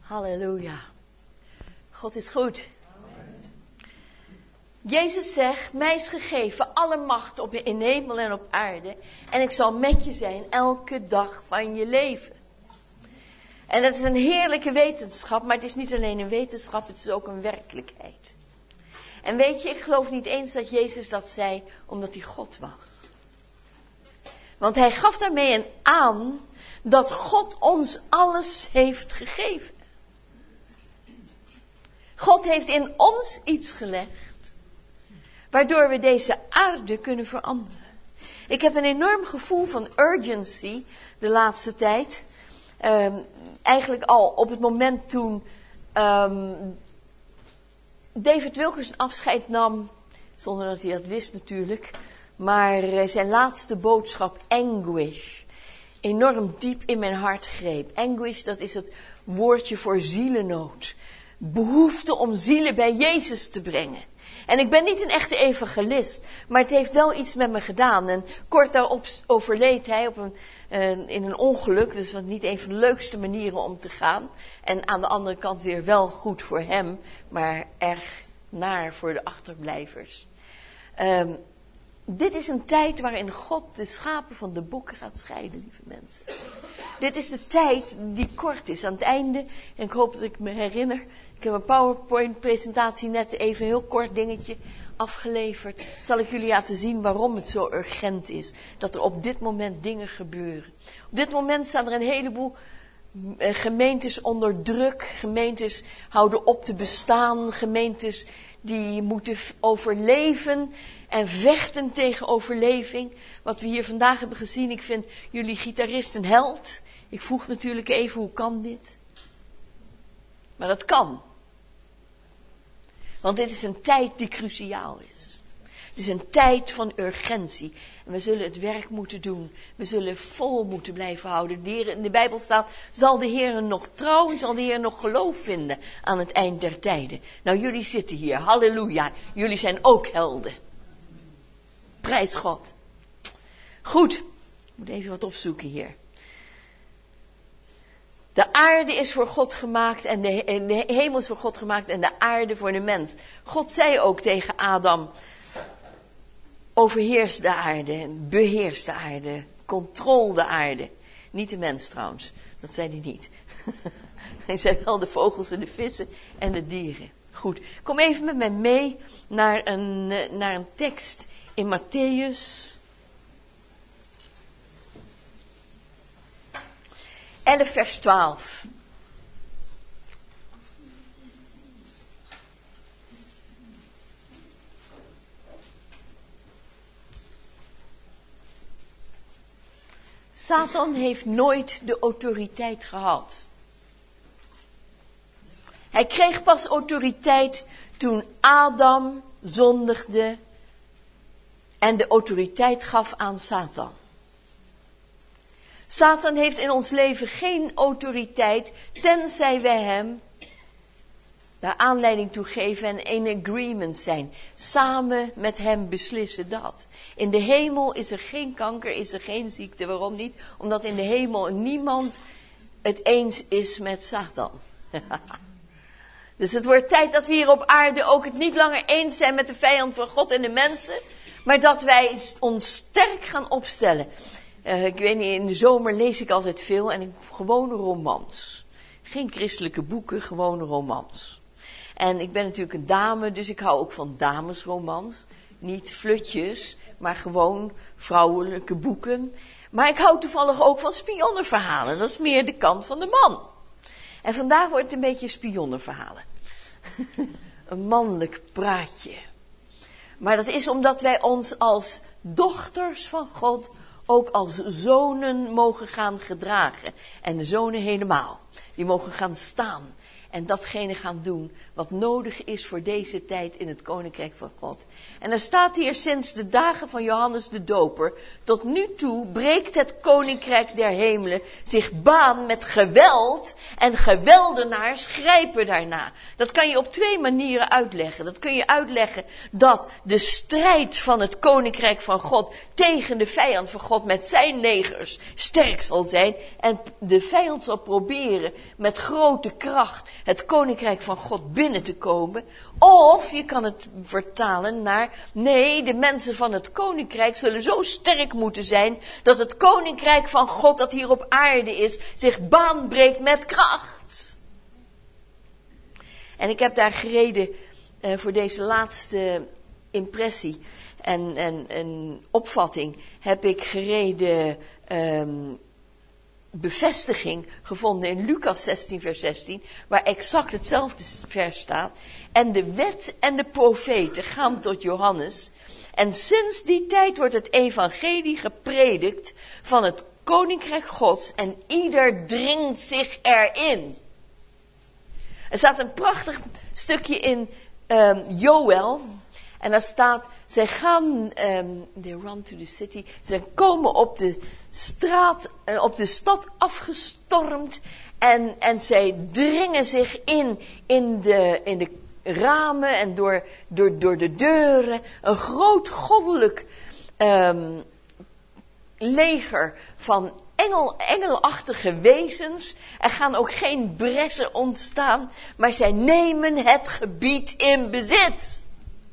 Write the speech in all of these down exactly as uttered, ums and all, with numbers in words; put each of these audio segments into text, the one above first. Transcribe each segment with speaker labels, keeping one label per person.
Speaker 1: Halleluja. God is goed. Jezus zegt, mij is gegeven alle macht op, in hemel en op aarde. En ik zal met je zijn elke dag van je leven. En dat is een heerlijke wetenschap, maar het is niet alleen een wetenschap, het is ook een werkelijkheid. En weet je, ik geloof niet eens dat Jezus dat zei omdat hij God was. Want hij gaf daarmee een aan dat God ons alles heeft gegeven. God heeft in ons iets gelegd, waardoor we deze aarde kunnen veranderen. Ik heb een enorm gevoel van urgency de laatste tijd. Um, eigenlijk al op het moment toen um, David Wilkerson afscheid nam, zonder dat hij dat wist natuurlijk, maar uh, zijn laatste boodschap, anguish, enorm diep in mijn hart greep. Anguish, dat is het woordje voor zielennood. Behoefte om zielen bij Jezus te brengen. En ik ben niet een echte evangelist, maar het heeft wel iets met me gedaan. En kort daarop overleed hij op een, uh, in een ongeluk, dus wat niet een van de leukste manieren om te gaan. En aan de andere kant weer wel goed voor hem, maar erg naar voor de achterblijvers. Um, dit is een tijd waarin God de schapen van de bokken gaat scheiden, lieve mensen. Dit is de tijd die kort is. Aan het einde, en ik hoop dat ik me herinner, ik heb een PowerPoint-presentatie net even een heel kort dingetje afgeleverd. Zal ik jullie laten zien waarom het zo urgent is. Dat er op dit moment dingen gebeuren. Op dit moment staan er een heleboel gemeentes onder druk. Gemeentes houden op te bestaan. Gemeentes die moeten overleven en vechten tegen overleving. Wat we hier vandaag hebben gezien, ik vind jullie gitarist een held. Ik vroeg natuurlijk even, hoe kan dit? Maar dat kan. Want dit is een tijd die cruciaal is. Het is een tijd van urgentie. En we zullen het werk moeten doen. We zullen vol moeten blijven houden. De Heer, in de Bijbel staat, zal de Heer nog trouw en zal de Heer nog geloof vinden aan het eind der tijden. Nou, jullie zitten hier, halleluja. Jullie zijn ook helden. Prijs God. Goed, ik moet even wat opzoeken hier. De aarde is voor God gemaakt en de, en de hemel is voor God gemaakt en de aarde voor de mens. God zei ook tegen Adam, overheers de aarde, beheers de aarde, controle de aarde. Niet de mens trouwens, dat zei hij niet. Hij zei wel de vogels en de vissen en de dieren. Goed, kom even met mij mee naar een, naar een tekst in Mattheüs elf vers twaalf. Satan heeft nooit de autoriteit gehad. Hij kreeg pas autoriteit toen Adam zondigde en de autoriteit gaf aan Satan. Satan heeft in ons leven geen autoriteit, tenzij wij hem daar aanleiding toe geven en in agreement zijn. Samen met hem beslissen dat. In de hemel is er geen kanker, is er geen ziekte. Waarom niet? Omdat in de hemel niemand het eens is met Satan. Dus het wordt tijd dat we hier op aarde ook het niet langer eens zijn met de vijand van God en de mensen. Maar dat wij ons sterk gaan opstellen. Uh, ik weet niet, in de zomer lees ik altijd veel en ik, gewone romans. Geen christelijke boeken, gewone romans. En ik ben natuurlijk een dame, dus ik hou ook van damesromans. Niet flutjes, maar gewoon vrouwelijke boeken. Maar ik hou toevallig ook van spionnenverhalen. Dat is meer de kant van de man. En vandaag wordt het een beetje spionnenverhalen. Een mannelijk praatje. Maar dat is omdat wij ons als dochters van God ook als zonen mogen gaan gedragen. En de zonen helemaal. Die mogen gaan staan. En datgene gaan doen wat nodig is voor deze tijd in het Koninkrijk van God. En er staat hier sinds de dagen van Johannes de Doper. Tot nu toe breekt het Koninkrijk der Hemelen zich baan met geweld. En geweldenaars grijpen daarna. Dat kan je op twee manieren uitleggen. Dat kun je uitleggen dat de strijd van het Koninkrijk van God tegen de vijand van God met zijn legers sterk zal zijn. En de vijand zal proberen met grote kracht het Koninkrijk van God binnen te komen. Of je kan het vertalen naar, nee, de mensen van het Koninkrijk zullen zo sterk moeten zijn dat het Koninkrijk van God dat hier op aarde is, zich baanbreekt met kracht. En ik heb daar gereden uh, voor deze laatste impressie en, en, en opvatting, heb ik gereden um, bevestiging gevonden in Lucas zestien vers zestien, waar exact hetzelfde vers staat. En de wet en de profeten gaan tot Johannes. En sinds die tijd wordt het evangelie gepredikt van het Koninkrijk Gods en ieder dringt zich erin. Er staat een prachtig stukje in um, Joël. En daar staat, zij gaan, um, they run to the city. Zij komen op de straat, uh, op de stad afgestormd. En, en zij dringen zich in, in de, in de ramen en door, door, door de deuren. Een groot goddelijk um, leger van engel, engelachtige wezens. Er gaan ook geen bressen ontstaan, maar zij nemen het gebied in bezit.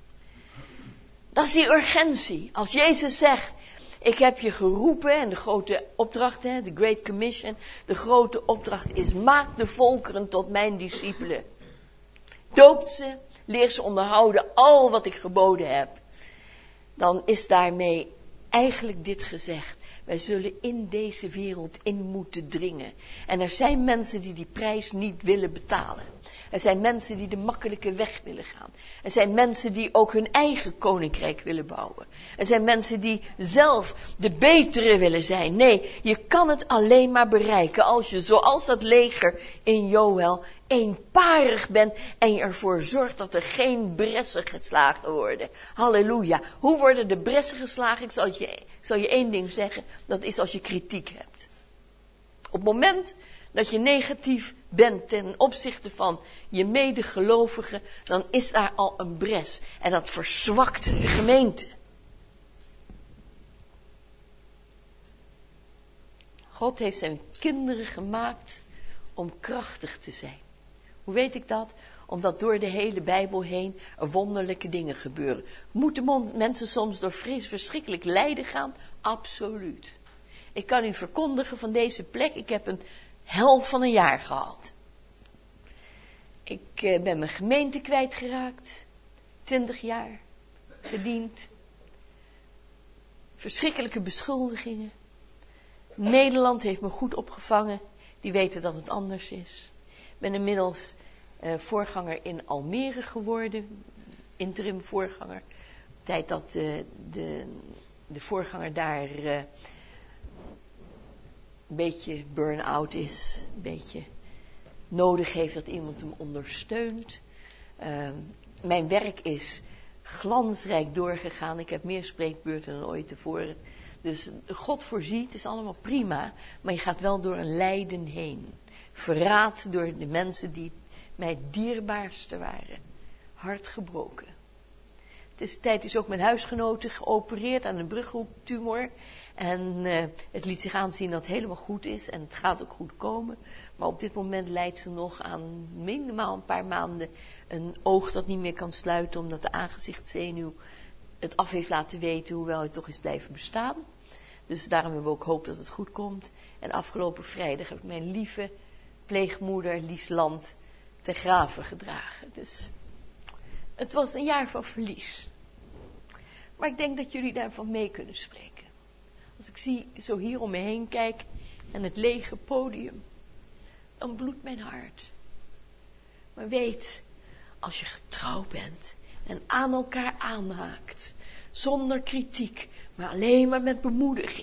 Speaker 1: Dat is die urgentie. Als Jezus zegt, ik heb je geroepen, en de grote opdracht, hè, de Great Commission, de grote opdracht is, maak de volkeren tot mijn discipelen. Doopt ze, leer ze onderhouden al wat ik geboden heb. Dan is daarmee eigenlijk dit gezegd. Wij zullen in deze wereld in moeten dringen. En er zijn mensen die die prijs niet willen betalen. Er zijn mensen die de makkelijke weg willen gaan. Er zijn mensen die ook hun eigen koninkrijk willen bouwen. Er zijn mensen die zelf de betere willen zijn. Nee, je kan het alleen maar bereiken als je, zoals dat leger in Joël, eenparig bent en je ervoor zorgt dat er geen bressen geslagen worden. Halleluja. Hoe worden de bressen geslagen? Ik zal je, ik zal je één ding zeggen. Dat is als je kritiek hebt. Op het moment dat je negatief bent ten opzichte van je medegelovigen, dan is daar al een bres. En dat verzwakt de gemeente. God heeft zijn kinderen gemaakt om krachtig te zijn. Hoe weet ik dat? Omdat door de hele Bijbel heen er wonderlijke dingen gebeuren. Moeten mensen soms door vres, verschrikkelijk lijden gaan? Absoluut. Ik kan u verkondigen van deze plek, ik heb een hel van een jaar gehad. Ik uh, ben mijn gemeente kwijtgeraakt. Twintig jaar gediend. Verschrikkelijke beschuldigingen. Nederland heeft me goed opgevangen. Die weten dat het anders is. Ik ben inmiddels uh, voorganger in Almere geworden. Interim voorganger. Tijd dat uh, de, de voorganger daar uh, een beetje burn-out is. Een beetje nodig heeft dat iemand hem ondersteunt. Uh, mijn werk is glansrijk doorgegaan. Ik heb meer spreekbeurten dan ooit tevoren. Dus God voorziet, is allemaal prima. Maar je gaat wel door een lijden heen. Verraad door de mensen die mij het dierbaarste waren. Hart gebroken. Tussentijd is ook mijn huisgenote geopereerd aan een bruggentumor. En uh, het liet zich aanzien dat het helemaal goed is. En het gaat ook goed komen. Maar op dit moment lijdt ze nog aan minimaal een paar maanden een oog dat niet meer kan sluiten. Omdat de aangezichtszenuw het af heeft laten weten, hoewel het toch is blijven bestaan. Dus daarom hebben we ook hoop dat het goed komt. En afgelopen vrijdag heb ik mijn lieve pleegmoeder Lies Land ter grave gedragen. Dus het was een jaar van verlies. Maar ik denk dat jullie daarvan mee kunnen spreken. Als ik zie, zo hier om me heen kijk en het lege podium, dan bloedt mijn hart. Maar weet, als je getrouw bent en aan elkaar aanhaakt, zonder kritiek, maar alleen maar met bemoediging.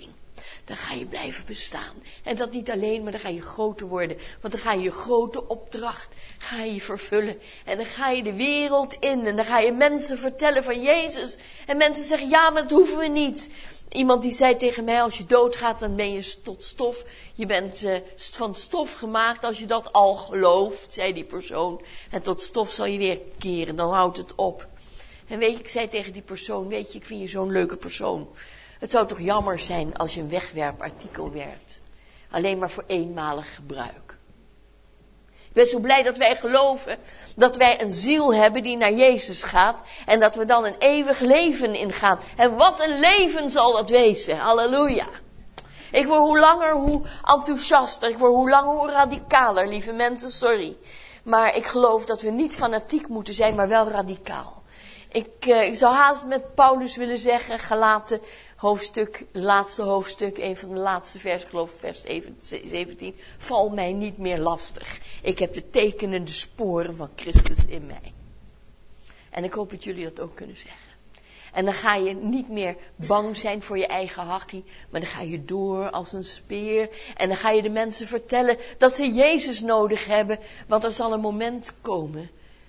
Speaker 1: dan ga je blijven bestaan. En dat niet alleen, maar dan ga je groter worden. Want dan ga je je grote opdracht, ga je vervullen. En dan ga je de wereld in en dan ga je mensen vertellen van Jezus. En mensen zeggen, ja, maar dat hoeven we niet. Iemand die zei tegen mij, als je doodgaat, dan ben je tot stof. Je bent uh, van stof gemaakt als je dat al gelooft, zei die persoon. En tot stof zal je weer keren, dan houdt het op. En weet je, ik zei tegen die persoon, weet je, ik vind je zo'n leuke persoon. Het zou toch jammer zijn als je een wegwerpartikel werkt. Alleen maar voor eenmalig gebruik. Ik ben zo blij dat wij geloven dat wij een ziel hebben die naar Jezus gaat. En dat we dan een eeuwig leven ingaan. En wat een leven zal dat wezen. Halleluja. Ik word hoe langer hoe enthousiaster. Ik word hoe langer hoe radicaler, lieve mensen, sorry. Maar ik geloof dat we niet fanatiek moeten zijn, maar wel radicaal. Ik, uh, ik zou haast met Paulus willen zeggen, Galaten hoofdstuk, laatste hoofdstuk, een van de laatste vers, ik geloof vers zeventien. Val mij niet meer lastig. Ik heb de tekenende sporen van Christus in mij. En ik hoop dat jullie dat ook kunnen zeggen. En dan ga je niet meer bang zijn voor je eigen hachie, maar dan ga je door als een speer. En dan ga je de mensen vertellen dat ze Jezus nodig hebben, want er zal een moment komen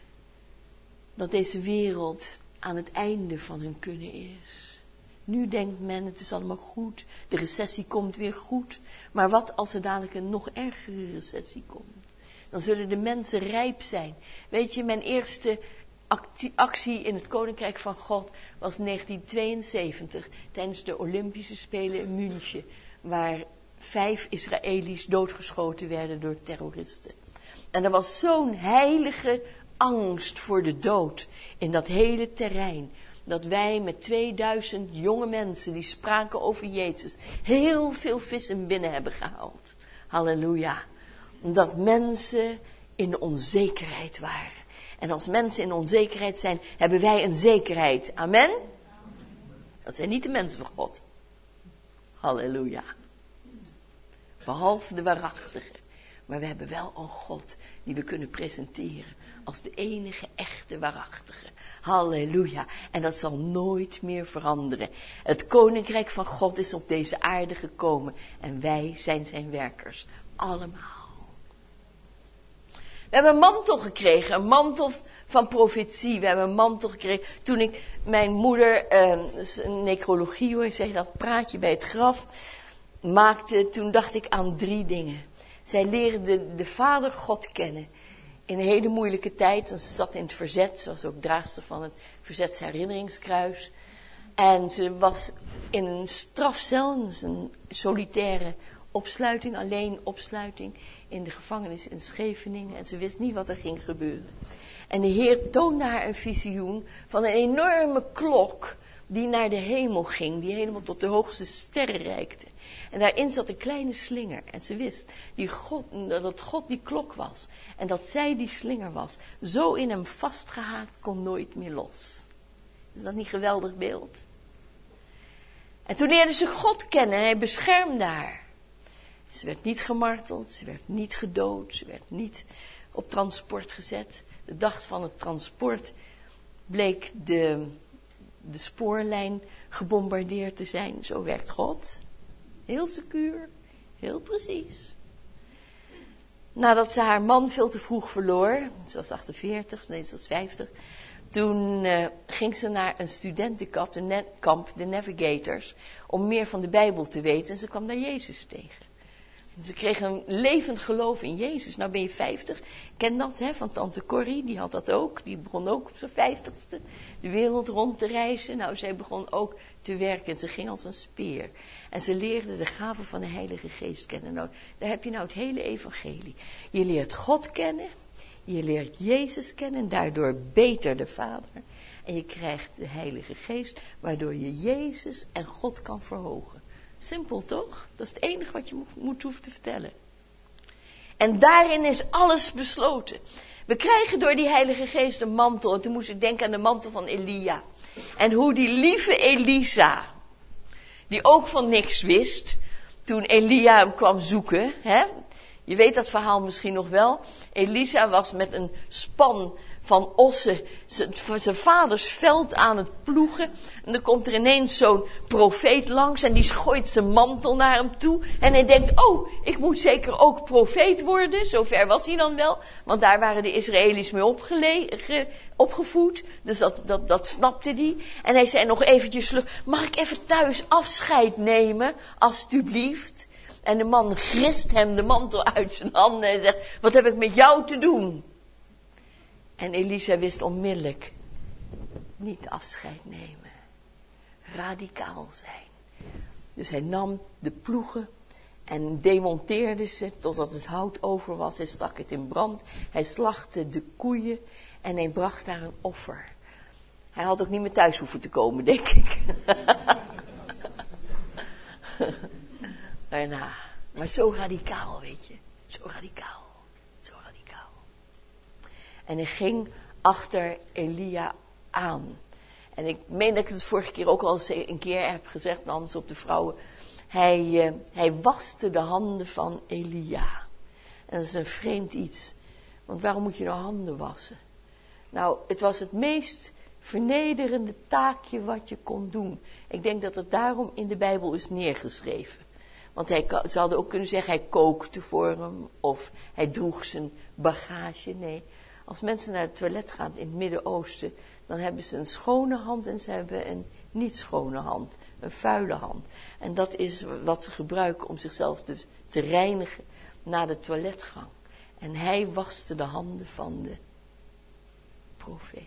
Speaker 1: dat deze wereld aan het einde van hun kunnen is. Nu denkt men, het is allemaal goed, de recessie komt weer goed. Maar wat als er dadelijk een nog ergere recessie komt? Dan zullen de mensen rijp zijn. Weet je, mijn eerste actie, actie in het Koninkrijk van God was negentien tweeënzeventig, tijdens de Olympische Spelen in München, waar vijf Israëli's doodgeschoten werden door terroristen. En er was zo'n heilige angst voor de dood in dat hele terrein, dat wij met tweeduizend jonge mensen die spraken over Jezus heel veel vissen binnen hebben gehaald. Halleluja. Dat mensen in de onzekerheid waren. En als mensen in onzekerheid zijn, hebben wij een zekerheid. Amen? Dat zijn niet de mensen van God. Halleluja. Behalve de waarachtige. Maar we hebben wel een God die we kunnen presenteren als de enige echte waarachtige. Halleluja. En dat zal nooit meer veranderen. Het koninkrijk van God is op deze aarde gekomen. En wij zijn zijn werkers. Allemaal. We hebben een mantel gekregen. Een mantel van profetie. We hebben een mantel gekregen. Toen ik mijn moeder, eh, necrologie hoor, ik zeg dat praatje bij het graf, maakte. Toen dacht ik aan drie dingen. Zij leerde de Vader God kennen. In een hele moeilijke tijd. Ze zat in het verzet. Ze was ook draagster van het verzetsherinneringskruis. En ze was in een strafcel. Dus een solitaire opsluiting. Alleen opsluiting. In de gevangenis in Scheveningen. En ze wist niet wat er ging gebeuren. En de Heer toonde haar een visioen van een enorme klok die naar de hemel ging. Die helemaal tot de hoogste sterren reikte. En daarin zat een kleine slinger. En ze wist die God, dat God die klok was. En dat zij die slinger was. Zo in hem vastgehaakt, kon nooit meer los. Is dat niet een geweldig beeld? En toen leerde ze God kennen en hij beschermde haar. Ze werd niet gemarteld, ze werd niet gedood, ze werd niet op transport gezet. De dag van het transport bleek de, de spoorlijn gebombardeerd te zijn. Zo werkt God. Heel secuur, heel precies. Nadat ze haar man veel te vroeg verloor, ze was achtenveertig, nee ze was vijftig, toen uh, ging ze naar een studentenkamp, de, ne- kamp, de Navigators, om meer van de Bijbel te weten en ze kwam daar Jezus tegen. Ze kreeg een levend geloof in Jezus. Nou ben je vijftig. Ken dat hè, van tante Corrie, die had dat ook. Die begon ook op zijn vijftigste de wereld rond te reizen. Nou, zij begon ook te werken. Ze ging als een speer. En ze leerde de gaven van de Heilige Geest kennen. Nou, daar heb je nou het hele evangelie. Je leert God kennen. Je leert Jezus kennen. En daardoor beter de Vader. En je krijgt de Heilige Geest, waardoor je Jezus en God kan verhogen. Simpel toch? Dat is het enige wat je moet, moet hoeven te vertellen. En daarin is alles besloten. We krijgen door die Heilige Geest een mantel. En toen moest ik denken aan de mantel van Elia. En hoe die lieve Elisa, die ook van niks wist, toen Elia hem kwam zoeken, hè, Je weet dat verhaal misschien nog wel. Elisa was met een span van ossen zijn vaders veld aan het ploegen. En dan komt er ineens zo'n profeet langs en die gooit zijn mantel naar hem toe. En hij denkt, oh, ik moet zeker ook profeet worden. Zover was hij dan wel. Want daar waren de Israëli's mee opgele- ge- opgevoed. Dus dat, dat, dat snapte hij. En hij zei nog eventjes terug, mag ik even thuis afscheid nemen, alstublieft? En de man grist hem de mantel uit zijn handen en zegt, wat heb ik met jou te doen? En Elisa wist onmiddellijk, niet afscheid nemen, radicaal zijn. Dus hij nam de ploegen en demonteerde ze totdat het hout over was. Hij stak het in brand, hij slachtte de koeien en hij bracht daar een offer. Hij had ook niet meer thuis hoeven te komen, denk ik. En, nou, maar zo radicaal, weet je. Zo radicaal. Zo radicaal. En hij ging achter Elia aan. En ik meen dat ik het vorige keer ook al eens een keer heb gezegd, anders op de vrouwen. Hij, uh, hij waste de handen van Elia. En dat is een vreemd iets. Want waarom moet je nou handen wassen? Nou, het was het meest vernederende taakje wat je kon doen. Ik denk dat het daarom in de Bijbel is neergeschreven. Want hij, ze hadden ook kunnen zeggen, hij kookte voor hem. Of hij droeg zijn bagage. Nee, als mensen naar het toilet gaan in het Midden-Oosten, dan hebben ze een schone hand en ze hebben een niet schone hand. Een vuile hand. En dat is wat ze gebruiken om zichzelf dus te reinigen na de toiletgang. En hij waste de handen van de profeet.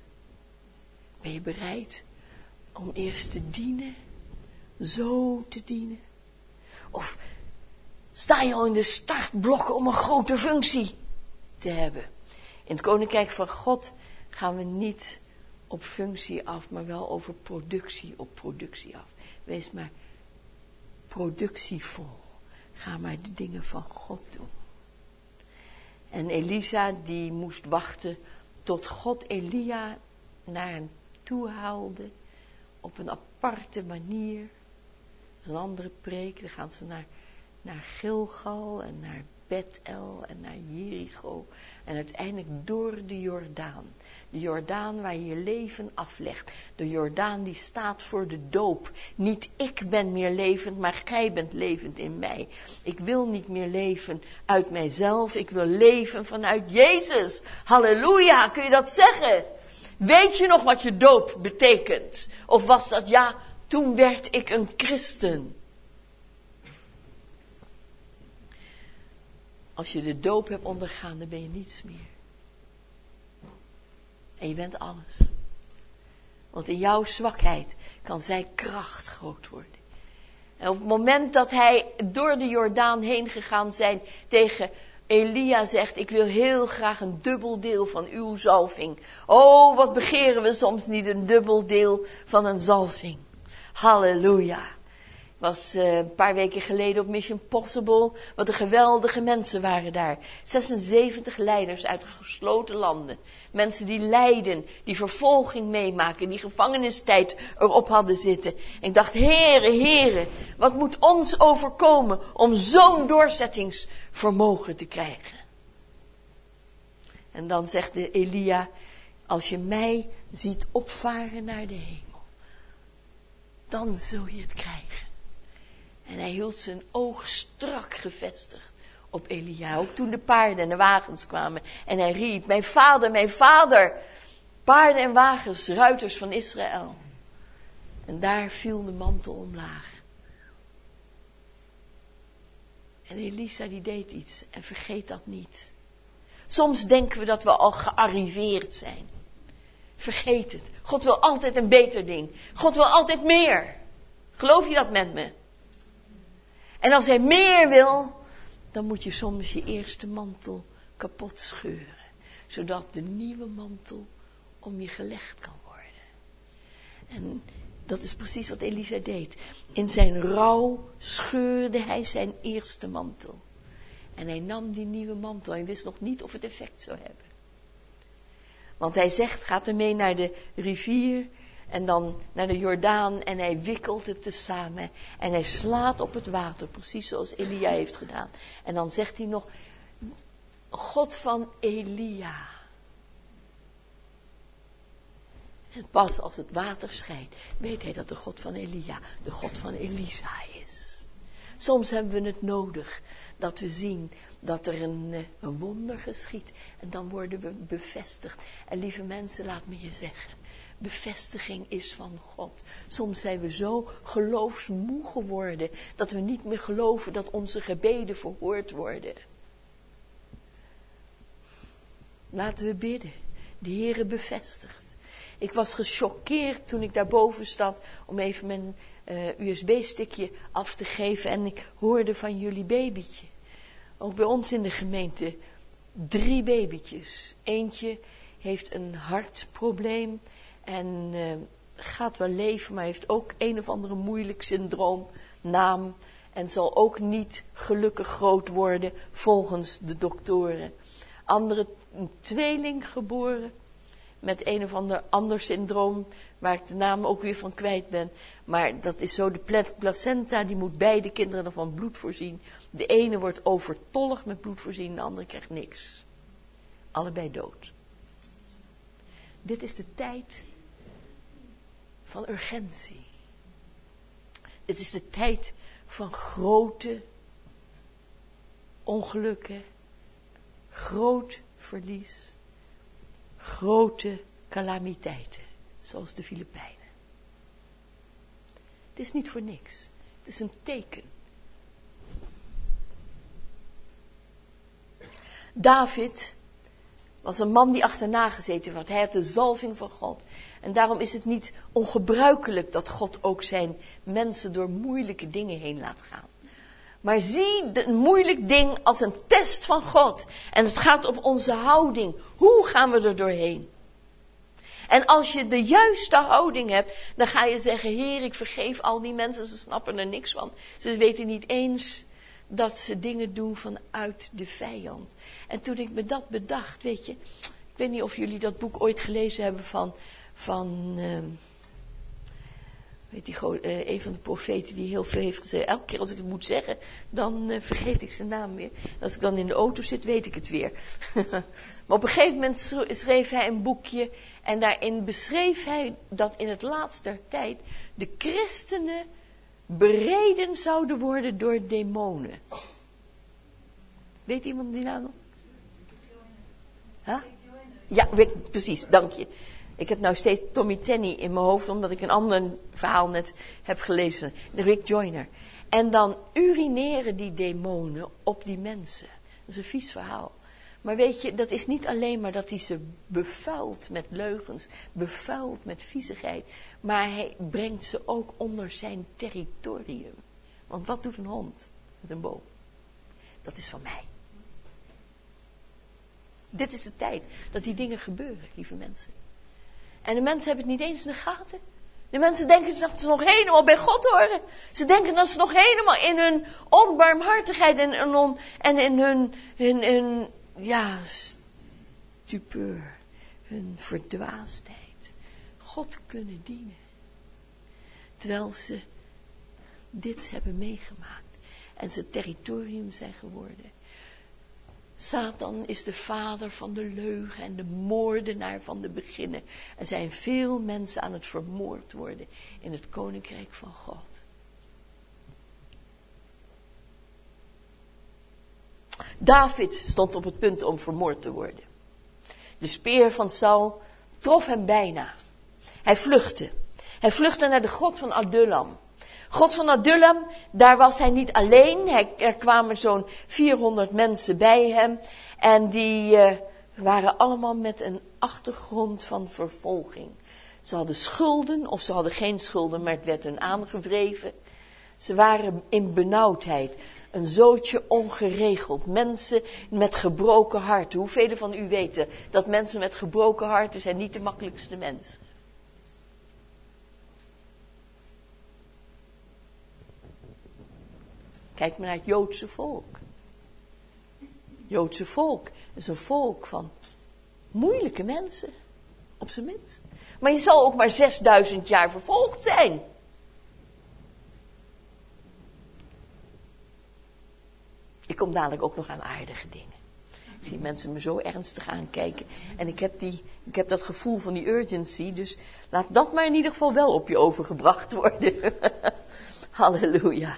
Speaker 1: Ben je bereid om eerst te dienen? Zo te dienen? Of sta je al in de startblokken om een grote functie te hebben? In het Koninkrijk van God gaan we niet op functie af, maar wel over productie op productie af. Wees maar productievol. Ga maar de dingen van God doen. En Elisa die moest wachten tot God Elia naar hem toe haalde op een aparte manier. Dat is een andere preek. Dan gaan ze naar, naar Gilgal en naar Bethel en naar Jericho. En uiteindelijk door de Jordaan. De Jordaan waar je je leven aflegt. De Jordaan die staat voor de doop. Niet ik ben meer levend, maar gij bent levend in mij. Ik wil niet meer leven uit mijzelf. Ik wil leven vanuit Jezus. Halleluja, kun je dat zeggen? Weet je nog wat je doop betekent? Of was dat, ja, toen werd ik een christen. Als je de doop hebt ondergaan, dan ben je niets meer. En je bent alles. Want in jouw zwakheid kan zijn kracht groot worden. En op het moment dat hij door de Jordaan heen gegaan zijn tegen Elia zegt, ik wil heel graag een dubbel deel van uw zalving. Oh, wat begeren we soms niet een dubbel deel van een zalving. Halleluja. Ik was uh, een paar weken geleden op Mission Possible. Wat een geweldige mensen waren daar. zesenzeventig leiders uit gesloten landen. Mensen die lijden, die vervolging meemaken, die gevangenistijd erop hadden zitten. En ik dacht, heren, heren, wat moet ons overkomen om zo'n doorzettingsvermogen te krijgen? En dan zegt de Elia, als je mij ziet opvaren naar de hemel, dan zul je het krijgen. En hij hield zijn oog strak gevestigd op Elia. Ook toen de paarden en de wagens kwamen. En hij riep, mijn vader, mijn vader. Paarden en wagens, ruiters van Israël. En daar viel de mantel omlaag. En Elisa die deed iets. En vergeet dat niet. Soms denken we dat we al gearriveerd zijn. Vergeet het. God wil altijd een beter ding. God wil altijd meer. Geloof je dat met me? En als hij meer wil, dan moet je soms je eerste mantel kapot scheuren. Zodat de nieuwe mantel om je gelegd kan worden. En dat is precies wat Elisa deed. In zijn rouw scheurde hij zijn eerste mantel. En hij nam die nieuwe mantel. Hij wist nog niet of het effect zou hebben. Want hij zegt, gaat ermee naar de rivier. En dan naar de Jordaan en hij wikkelt het tezamen. En hij slaat op het water, precies zoals Elia heeft gedaan. En dan zegt hij nog, God van Elia. En pas als het water scheidt, weet hij dat de God van Elia de God van Elisa is. Soms hebben we het nodig dat we zien dat er een, een wonder geschiet. En dan worden we bevestigd. En lieve mensen, laat me je zeggen. Bevestiging is van God. Soms zijn we zo geloofsmoe geworden dat we niet meer geloven dat onze gebeden verhoord worden. Laten we bidden. De Heere bevestigt. Ik was gechoqueerd toen ik daarboven stond om even mijn uh, U S B-stickje af te geven en ik hoorde van jullie babytje. Ook bij ons in de gemeente drie babytjes. Eentje heeft een hartprobleem en uh, gaat wel leven, maar heeft ook een of andere moeilijk syndroom, naam. En zal ook niet gelukkig groot worden volgens de doktoren. Andere, een tweeling geboren met een of ander ander syndroom, waar ik de naam ook weer van kwijt ben. Maar dat is zo, de placenta, die moet beide kinderen van bloed voorzien. De ene wordt overtollig met bloed voorzien, de andere krijgt niks. Allebei dood. Dit is de tijd van urgentie. Dit is de tijd van grote ongelukken, groot verlies, grote calamiteiten, zoals de Filipijnen. Het is niet voor niks. Het is een teken. David was een man die achterna gezeten werd. Hij had de zalving van God. En daarom is het niet ongebruikelijk dat God ook zijn mensen door moeilijke dingen heen laat gaan. Maar zie een moeilijk ding als een test van God. En het gaat om onze houding. Hoe gaan we er doorheen? En als je de juiste houding hebt, dan ga je zeggen, Heer, ik vergeef al die mensen, ze snappen er niks van. Ze weten niet eens dat ze dingen doen vanuit de vijand. En toen ik me dat bedacht, weet je, ik weet niet of jullie dat boek ooit gelezen hebben van, van uh, weet die, uh, een van de profeten die heel veel heeft gezegd. Elke keer als ik het moet zeggen, dan uh, vergeet ik zijn naam weer. Als ik dan in de auto zit, weet ik het weer. Maar op een gegeven moment schreef hij een boekje en daarin beschreef hij dat in het laatst der tijd de christenen bereden zouden worden door demonen. Weet iemand die naam nog? Huh? Ja, Rick, precies, dank je. Ik heb nou steeds Tommy Tenney in mijn hoofd, omdat ik een ander verhaal net heb gelezen. De Rick Joyner. En dan urineren die demonen op die mensen. Dat is een vies verhaal. Maar weet je, dat is niet alleen maar dat hij ze bevuilt met leugens, bevuilt met viezigheid. Maar hij brengt ze ook onder zijn territorium. Want wat doet een hond met een boom? Dat is van mij. Dit is de tijd dat die dingen gebeuren, lieve mensen. En de mensen hebben het niet eens in de gaten. De mensen denken dat ze nog helemaal bij God horen. Ze denken dat ze nog helemaal in hun onbarmhartigheid en, en, on, en in hun, hun, hun ja, stupeur, hun verdwaasdheid God kunnen dienen. Terwijl ze dit hebben meegemaakt en ze territorium zijn geworden. Satan is de vader van de leugen en de moordenaar van de beginnen. Er zijn veel mensen aan het vermoord worden in het koninkrijk van God. David stond op het punt om vermoord te worden. De speer van Saul trof hem bijna. Hij vluchtte. Hij vluchtte naar de grot van Adullam. God van Adullam, daar was hij niet alleen. Hij, er kwamen zo'n vierhonderd mensen bij hem. En die uh, waren allemaal met een achtergrond van vervolging. Ze hadden schulden of ze hadden geen schulden, maar het werd hun aangewreven. Ze waren in benauwdheid. Een zootje ongeregeld. Mensen met gebroken harten. Hoeveel van u weten dat mensen met gebroken harten zijn niet de makkelijkste mensen? Kijk maar naar het Joodse volk. Het Joodse volk is een volk van moeilijke mensen. Op zijn minst. Maar je zal ook maar zesduizend jaar vervolgd zijn. Ik kom dadelijk ook nog aan aardige dingen. Ik zie mensen me zo ernstig aankijken. En ik heb, die, ik heb dat gevoel van die urgency. Dus laat dat maar in ieder geval wel op je overgebracht worden. Halleluja.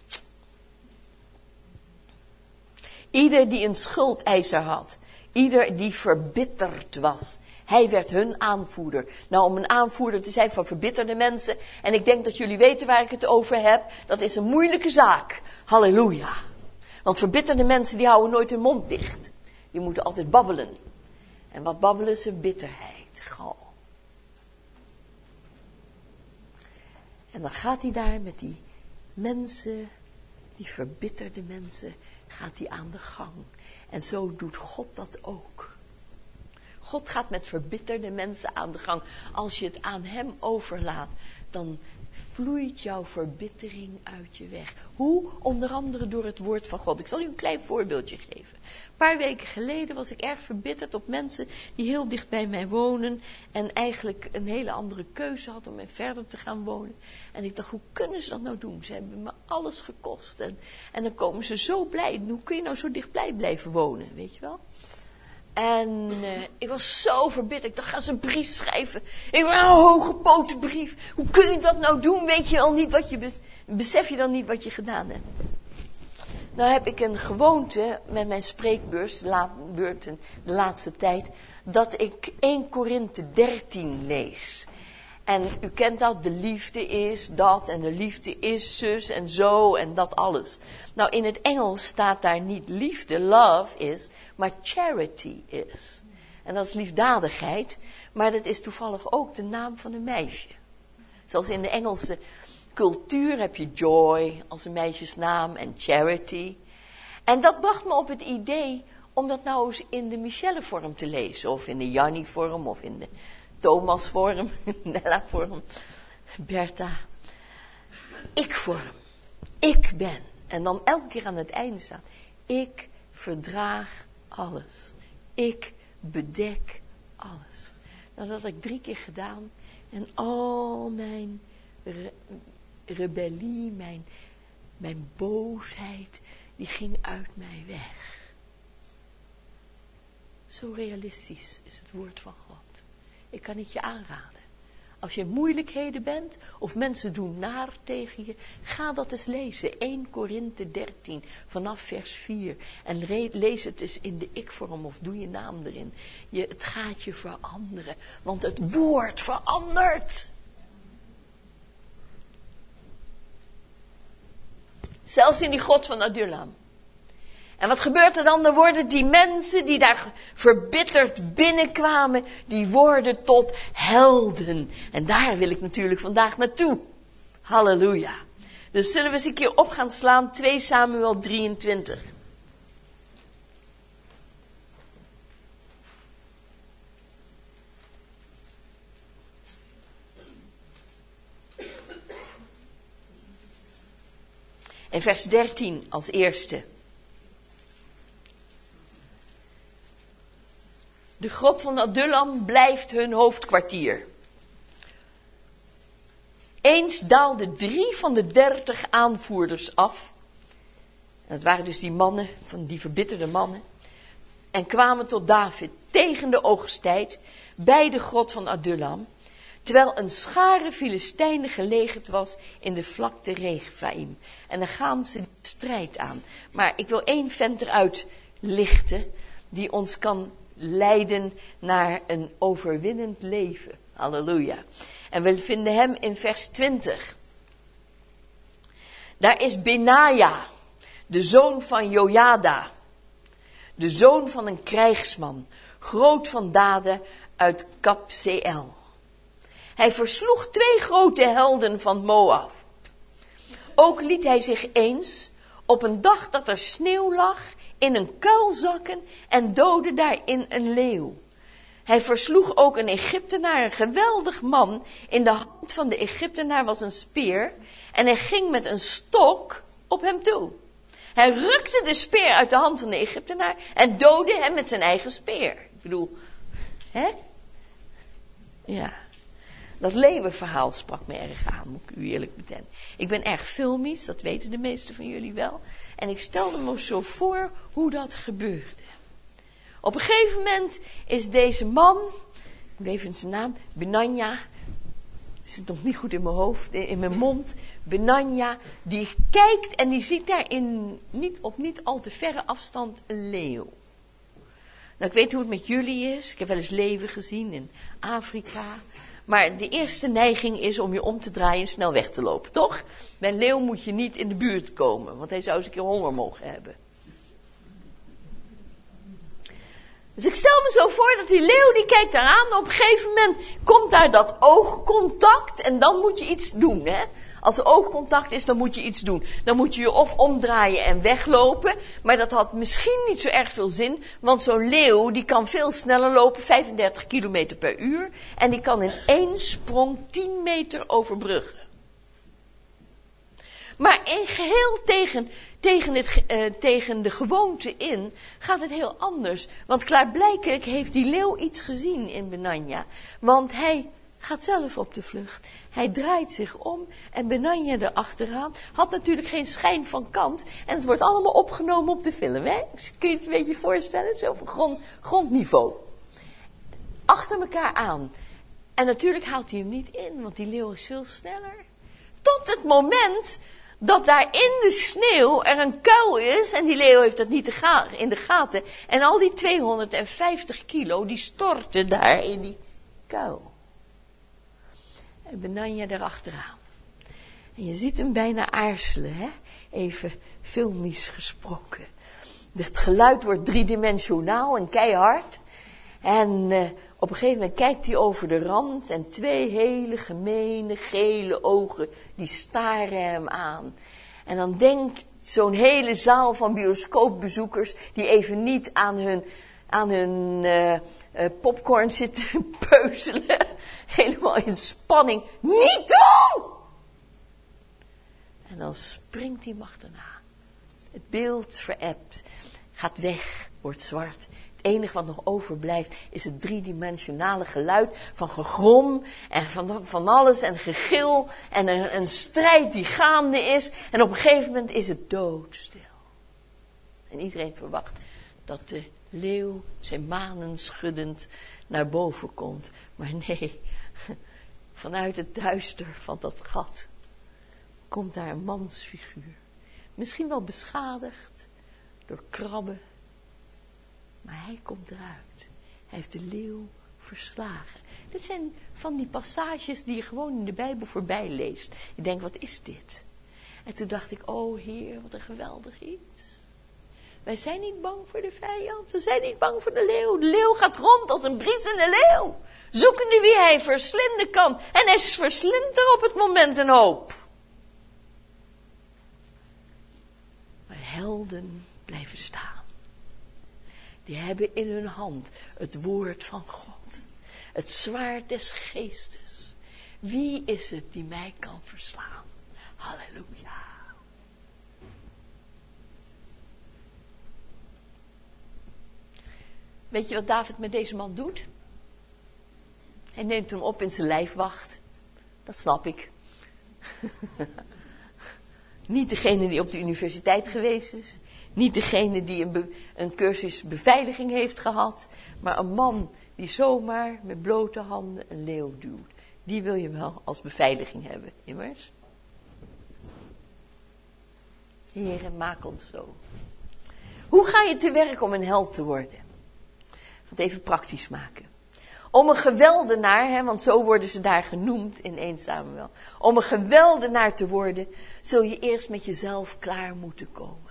Speaker 1: Ieder die een schuldeiser had. Ieder die verbitterd was. Hij werd hun aanvoerder. Nou, om een aanvoerder te zijn van verbitterde mensen. En ik denk dat jullie weten waar ik het over heb. Dat is een moeilijke zaak. Halleluja. Want verbitterde mensen die houden nooit hun mond dicht. Die moeten altijd babbelen. En wat babbelen ze? Bitterheid. Gal. En dan gaat hij daar met die mensen, die verbitterde mensen, gaat hij aan de gang. En zo doet God dat ook. God gaat met verbitterde mensen aan de gang. Als je het aan hem overlaat, dan vloeit jouw verbittering uit je weg. Hoe? Onder andere door het woord van God. Ik zal u een klein voorbeeldje geven. Een paar weken geleden was ik erg verbitterd op mensen die heel dicht bij mij wonen. En eigenlijk een hele andere keuze hadden om verder te gaan wonen. En ik dacht, hoe kunnen ze dat nou doen? Ze hebben me alles gekost. En, en dan komen ze zo blij. Hoe kun je nou zo dichtbij blijven wonen? Weet je wel? En uh, ik was zo verbitterd. Ik dacht, ga ze een brief schrijven. Ik wil een hooggepoten brief. Hoe kun je dat nou doen? Weet je al niet wat je bes- besef je dan niet wat je gedaan hebt? Nou heb ik een gewoonte met mijn spreekbeurs, de, la- beurten, de laatste tijd, dat ik Eerste Korinthe dertien lees. En u kent dat, de liefde is dat en de liefde is zus en zo en dat alles. Nou, in het Engels staat daar niet liefde, love is, maar charity is. En dat is liefdadigheid, maar dat is toevallig ook de naam van een meisje. Zoals in de Engelse cultuur heb je joy als een meisjesnaam en charity. En dat bracht me op het idee om dat nou eens in de Michelle-vorm te lezen, of in de Jannie-vorm, of in de Thomas-vorm, Nella-vorm, Bertha. Ik-vorm. Ik ben. En dan elke keer aan het einde staat. Ik verdraag alles. Ik bedek alles. Nou, dat had ik drie keer gedaan. En al mijn re- rebellie, mijn, mijn boosheid, die ging uit mij weg. Zo realistisch is het woord van God. Ik kan het je aanraden. Als je in moeilijkheden bent, of mensen doen naar tegen je, ga dat eens lezen. Eerste Korinthe dertien, vanaf vers vier. En re- lees het eens in de ik-vorm, of doe je naam erin. Je, het gaat je veranderen, want het woord verandert. Zelfs in die grot van Adullam. En wat gebeurt er dan? Dan worden die mensen die daar verbitterd binnenkwamen, die worden tot helden. En daar wil ik natuurlijk vandaag naartoe. Halleluja. Dus zullen we eens een keer op gaan slaan, twee Samuel drieëntwintig. En vers dertien als eerste. De grot van Adullam blijft hun hoofdkwartier. Eens daalden drie van de dertig aanvoerders af. En dat waren dus die mannen, van die verbitterde mannen. En kwamen tot David tegen de oogsttijd bij de grot van Adullam. Terwijl een schare Filistijnen gelegerd was in de vlakte Rephaim. En dan gaan ze de strijd aan. Maar ik wil één vent eruit lichten die ons kan leiden naar een overwinnend leven. Halleluja. En we vinden hem in vers twintig. Daar is Benaja, de zoon van Jojada. De zoon van een krijgsman, groot van daden uit Kabseel. Hij versloeg twee grote helden van Moab. Ook liet hij zich eens op een dag dat er sneeuw lag in een kuil zakken en doodde daarin een leeuw. Hij versloeg ook een Egyptenaar, een geweldig man. In de hand van de Egyptenaar was een speer en hij ging met een stok op hem toe. Hij rukte de speer uit de hand van de Egyptenaar en doodde hem met zijn eigen speer. Ik bedoel, hè? Ja. Dat leeuwenverhaal sprak me erg aan, moet ik u eerlijk bekennen. Ik ben erg filmisch, dat weten de meesten van jullie wel. En ik stelde me zo voor hoe dat gebeurde. Op een gegeven moment is deze man, ik moet even zijn naam, Benanja, het zit nog niet goed in mijn hoofd, in mijn mond, Benanja, die kijkt en die ziet daar in, niet, op niet al te verre afstand een leeuw. Nou, ik weet hoe het met jullie is. Ik heb wel eens leeuwen gezien in Afrika. Maar de eerste neiging is om je om te draaien en snel weg te lopen, toch? Bij een leeuw moet je niet in de buurt komen, want hij zou eens een keer honger mogen hebben. Dus ik stel me zo voor dat die leeuw, die kijkt daar aan. Op een gegeven moment komt daar dat oogcontact en dan moet je iets doen, hè. Als er oogcontact is, dan moet je iets doen. Dan moet je je of omdraaien en weglopen. Maar dat had misschien niet zo erg veel zin. Want zo'n leeuw, die kan veel sneller lopen, vijfendertig kilometer per uur. En die kan in één sprong tien meter overbruggen. Maar in geheel tegen, tegen, het, uh, tegen de gewoonte in gaat het heel anders. Want klaarblijkelijk heeft die leeuw iets gezien in Benanja. Want hij gaat zelf op de vlucht. Hij draait zich om en Benanja erachteraan. Had natuurlijk geen schijn van kans. En het wordt allemaal opgenomen op de film. Hè? Kun je het een beetje voorstellen? Zo van grond, grondniveau. Achter elkaar aan. En natuurlijk haalt hij hem niet in. Want die leeuw is veel sneller. Tot het moment dat daar in de sneeuw er een kuil is. En die leeuw heeft dat niet in de gaten. En al die tweehonderdvijftig kilo die storten daar in die kuil. En Benanja erachteraan. En je ziet hem bijna aarzelen, hè? Even filmisch gesproken. Het geluid wordt driedimensionaal en keihard. En uh, op een gegeven moment kijkt hij over de rand en twee hele gemene gele ogen, die staren hem aan. En dan denkt zo'n hele zaal van bioscoopbezoekers, die even niet aan hun, aan hun uh, uh, popcorn zitten peuzelen, helemaal in spanning, niet doen! En dan springt hij hem achterna. Het beeld verebt, gaat weg, wordt zwart. Het enige wat nog overblijft is het driedimensionale geluid van gegrom en van, van alles en gegil en een, een strijd die gaande is. En op een gegeven moment is het doodstil. En iedereen verwacht dat de leeuw zijn manen schuddend naar boven komt. Maar nee, vanuit het duister van dat gat komt daar een mansfiguur. Misschien wel beschadigd door krabben. Maar hij komt eruit. Hij heeft de leeuw verslagen. Dit zijn van die passages die je gewoon in de Bijbel voorbij leest. Je denkt, wat is dit? En toen dacht ik, oh Heer, wat een geweldig iets. Wij zijn niet bang voor de vijand. We zijn niet bang voor de leeuw. De leeuw gaat rond als een briesende leeuw. Zoekende wie hij verslinden kan. En hij verslindt er op het moment een hoop. Maar helden blijven staan. Die hebben in hun hand het woord van God. Het zwaard des geestes. Wie is het die mij kan verslaan? Halleluja. Weet je wat David met deze man doet? Hij neemt hem op in zijn lijfwacht. Dat snap ik. Niet degene die op de universiteit geweest is. Niet degene die een, be, een cursus beveiliging heeft gehad. Maar een man die zomaar met blote handen een leeuw duwt. Die wil je wel als beveiliging hebben, immers. Heere, maak ons zo. Hoe ga je te werk om een held te worden? Ik ga het even praktisch maken. Om een geweldenaar, hè, want zo worden ze daar genoemd in één Samuel. Om een geweldenaar te worden, zul je eerst met jezelf klaar moeten komen.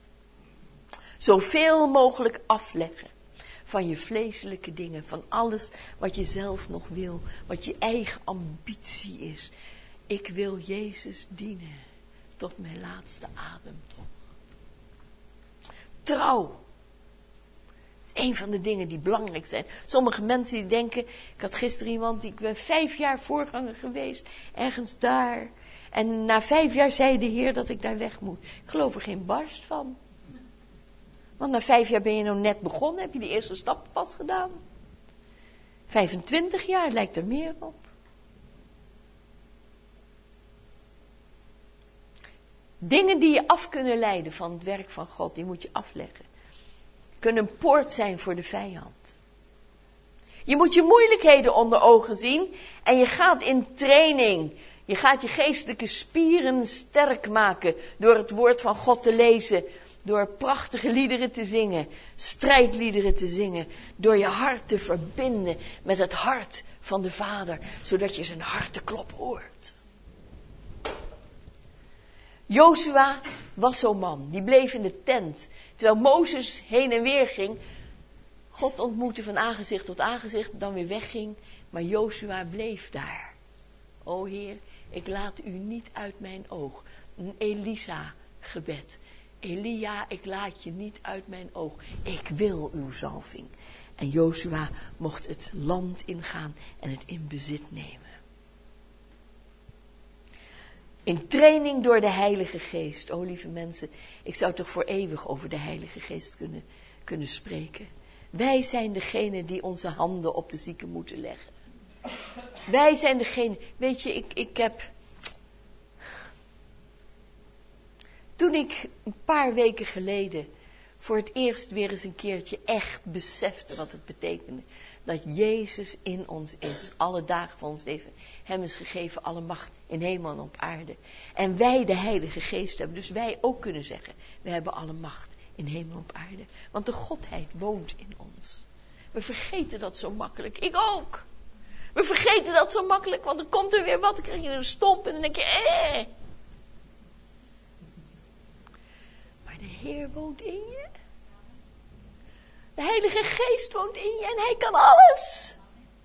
Speaker 1: Zoveel mogelijk afleggen van je vleeselijke dingen, van alles wat je zelf nog wil, wat je eigen ambitie is. Ik wil Jezus dienen tot mijn laatste ademtocht. Trouw. Een van de dingen die belangrijk zijn. Sommige mensen die denken, ik had gisteren iemand, die, ik ben vijf jaar voorganger geweest, ergens daar. En na vijf jaar zei de Heer dat ik daar weg moet. Ik geloof er geen barst van. Want na vijf jaar ben je nou net begonnen, heb je die eerste stap pas gedaan. vijfentwintig jaar lijkt er meer op. Dingen die je af kunnen leiden van het werk van God, die moet je afleggen. Kunnen een poort zijn voor de vijand. Je moet je moeilijkheden onder ogen zien en je gaat in training. Je gaat je geestelijke spieren sterk maken door het woord van God te lezen. Door prachtige liederen te zingen, strijdliederen te zingen. Door je hart te verbinden met het hart van de Vader, zodat je zijn harteklop hoort. Jozua was zo'n man, die bleef in de tent. Terwijl Mozes heen en weer ging, God ontmoette van aangezicht tot aangezicht, dan weer wegging. Maar Jozua bleef daar. O Heer, ik laat u niet uit mijn oog. Een Elisa-gebed. Elia, ik laat je niet uit mijn oog. Ik wil uw zalving. En Jozua mocht het land ingaan en het in bezit nemen. In training door de Heilige Geest. O lieve mensen, ik zou toch voor eeuwig over de Heilige Geest kunnen, kunnen spreken. Wij zijn degene die onze handen op de zieken moeten leggen. Wij zijn degene, weet je, ik, ik heb... Toen ik een paar weken geleden voor het eerst weer eens een keertje echt besefte wat het betekende. Dat Jezus in ons is, alle dagen van ons leven. Hem is gegeven alle macht in hemel en op aarde. En wij de Heilige Geest hebben, dus wij ook kunnen zeggen, we hebben alle macht in hemel en op aarde. Want de Godheid woont in ons. We vergeten dat zo makkelijk, ik ook. We vergeten dat zo makkelijk, want dan komt er weer wat, dan krijg je een stomp en dan denk je, eh. De Heer woont in je. De Heilige Geest woont in je en Hij kan alles.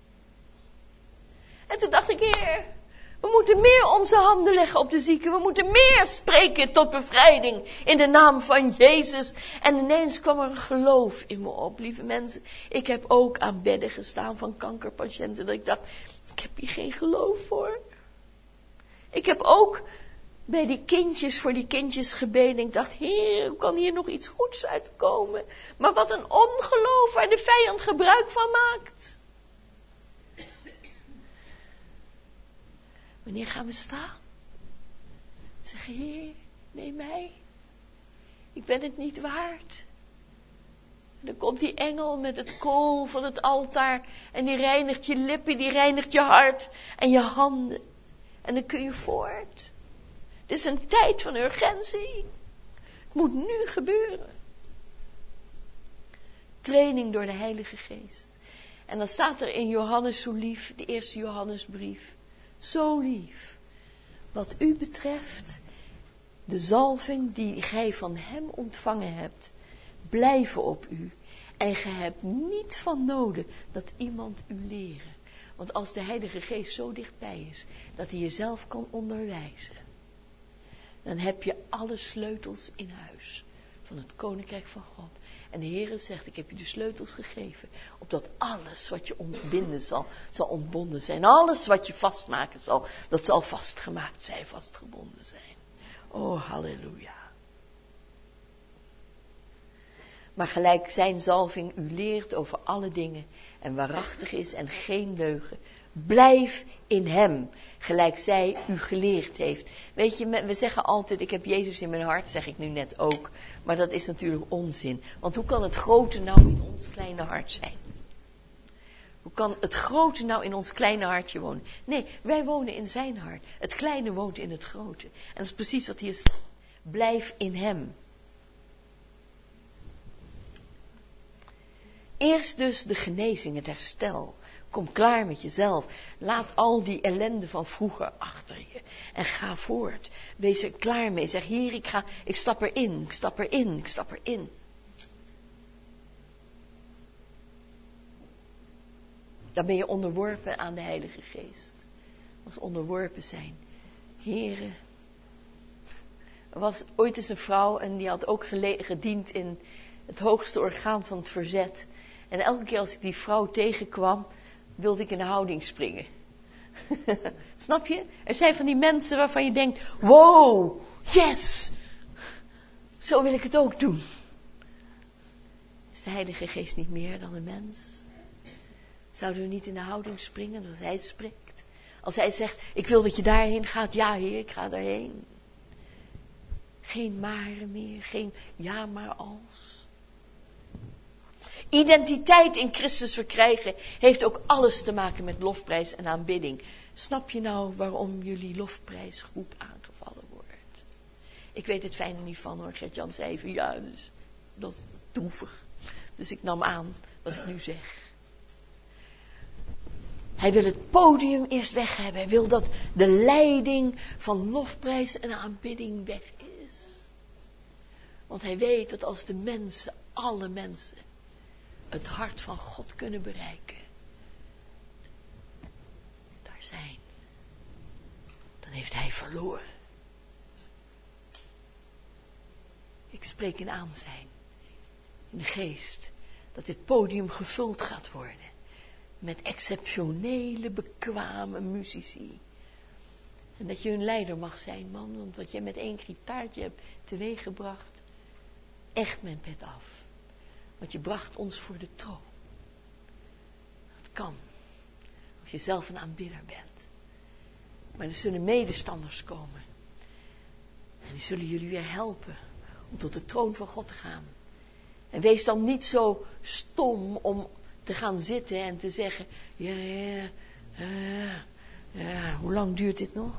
Speaker 1: En toen dacht ik, Heer, we moeten meer onze handen leggen op de zieken. We moeten meer spreken tot bevrijding in de naam van Jezus. En ineens kwam er een geloof in me op, lieve mensen. Ik heb ook aan bedden gestaan van kankerpatiënten. Dat ik dacht, ik heb hier geen geloof voor. Ik heb ook bij die kindjes, voor die kindjes gebeden. Ik dacht, Heer, hoe kan hier nog iets goeds uitkomen? Maar wat een ongeloof waar de vijand gebruik van maakt. Wanneer gaan we staan? Zeggen, Heer, neem mij. Ik ben het niet waard. En dan komt die engel met het kool van het altaar. En die reinigt je lippen, die reinigt je hart en je handen. En dan kun je voort. Het is een tijd van urgentie. Het moet nu gebeuren. Training door de Heilige Geest. En dan staat er in Johannes zo lief, de eerste Johannesbrief. Zo lief. Wat u betreft, de zalving die gij van hem ontvangen hebt, blijven op u. En gij hebt niet van noden dat iemand u leren. Want als de Heilige Geest zo dichtbij is, dat hij jezelf kan onderwijzen, dan heb je alle sleutels in huis van het Koninkrijk van God. En de Heere zegt, ik heb je de sleutels gegeven, opdat alles wat je ontbinden zal, zal ontbonden zijn. Alles wat je vastmaken zal, dat zal vastgemaakt zijn, vastgebonden zijn. Oh, halleluja. Maar gelijk zijn zalving u leert over alle dingen en waarachtig is en geen leugen. Blijf in hem, gelijk zij u geleerd heeft. Weet je, we zeggen altijd, ik heb Jezus in mijn hart, zeg ik nu net ook. Maar dat is natuurlijk onzin. Want hoe kan het grote nou in ons kleine hart zijn? Hoe kan het grote nou in ons kleine hartje wonen? Nee, wij wonen in zijn hart. Het kleine woont in het grote. En dat is precies wat hier staat. Blijf in hem. Eerst dus de genezing, het herstel. Kom klaar met jezelf. Laat al die ellende van vroeger achter je. En ga voort. Wees er klaar mee. Zeg, Heer, ik, ga, ik stap erin. Ik stap erin. Ik stap erin. Dan ben je onderworpen aan de Heilige Geest. Als onderworpen zijn. Heere. Er was ooit eens een vrouw en die had ook gele- gediend in het hoogste orgaan van het verzet. En elke keer als ik die vrouw tegenkwam, wilde ik in de houding springen. Snap je? Er zijn van die mensen waarvan je denkt, wow, yes, zo wil ik het ook doen. Is de Heilige Geest niet meer dan een mens? Zouden we niet in de houding springen als hij spreekt? Als hij zegt, ik wil dat je daarheen gaat, ja Heer, ik ga daarheen. Geen maren meer, geen ja maar als. Identiteit in Christus verkrijgen heeft ook alles te maken met lofprijs en aanbidding. Snap je nou waarom jullie lofprijsgroep aangevallen wordt? Ik weet het fijne niet van hoor. Gert-Jan zei even, ja, dus, dat is droevig. Dus ik nam aan wat ik nu zeg. Hij wil het podium eerst weg hebben. Hij wil dat de leiding van lofprijs en aanbidding weg is. Want hij weet dat als de mensen, alle mensen, het hart van God kunnen bereiken, daar zijn, dan heeft hij verloren. Ik spreek in aanzijn, in de geest, dat dit podium gevuld gaat worden met exceptionele, bekwame muzici. En dat je hun leider mag zijn, man, want wat jij met één gitaartje hebt teweeggebracht, echt mijn pet af. Want je bracht ons voor de troon. Dat kan, als je zelf een aanbidder bent. Maar er zullen medestanders komen. En die zullen jullie weer helpen om tot de troon van God te gaan. En wees dan niet zo stom om te gaan zitten en te zeggen, ja, ja, ja, ja, hoe lang duurt dit nog?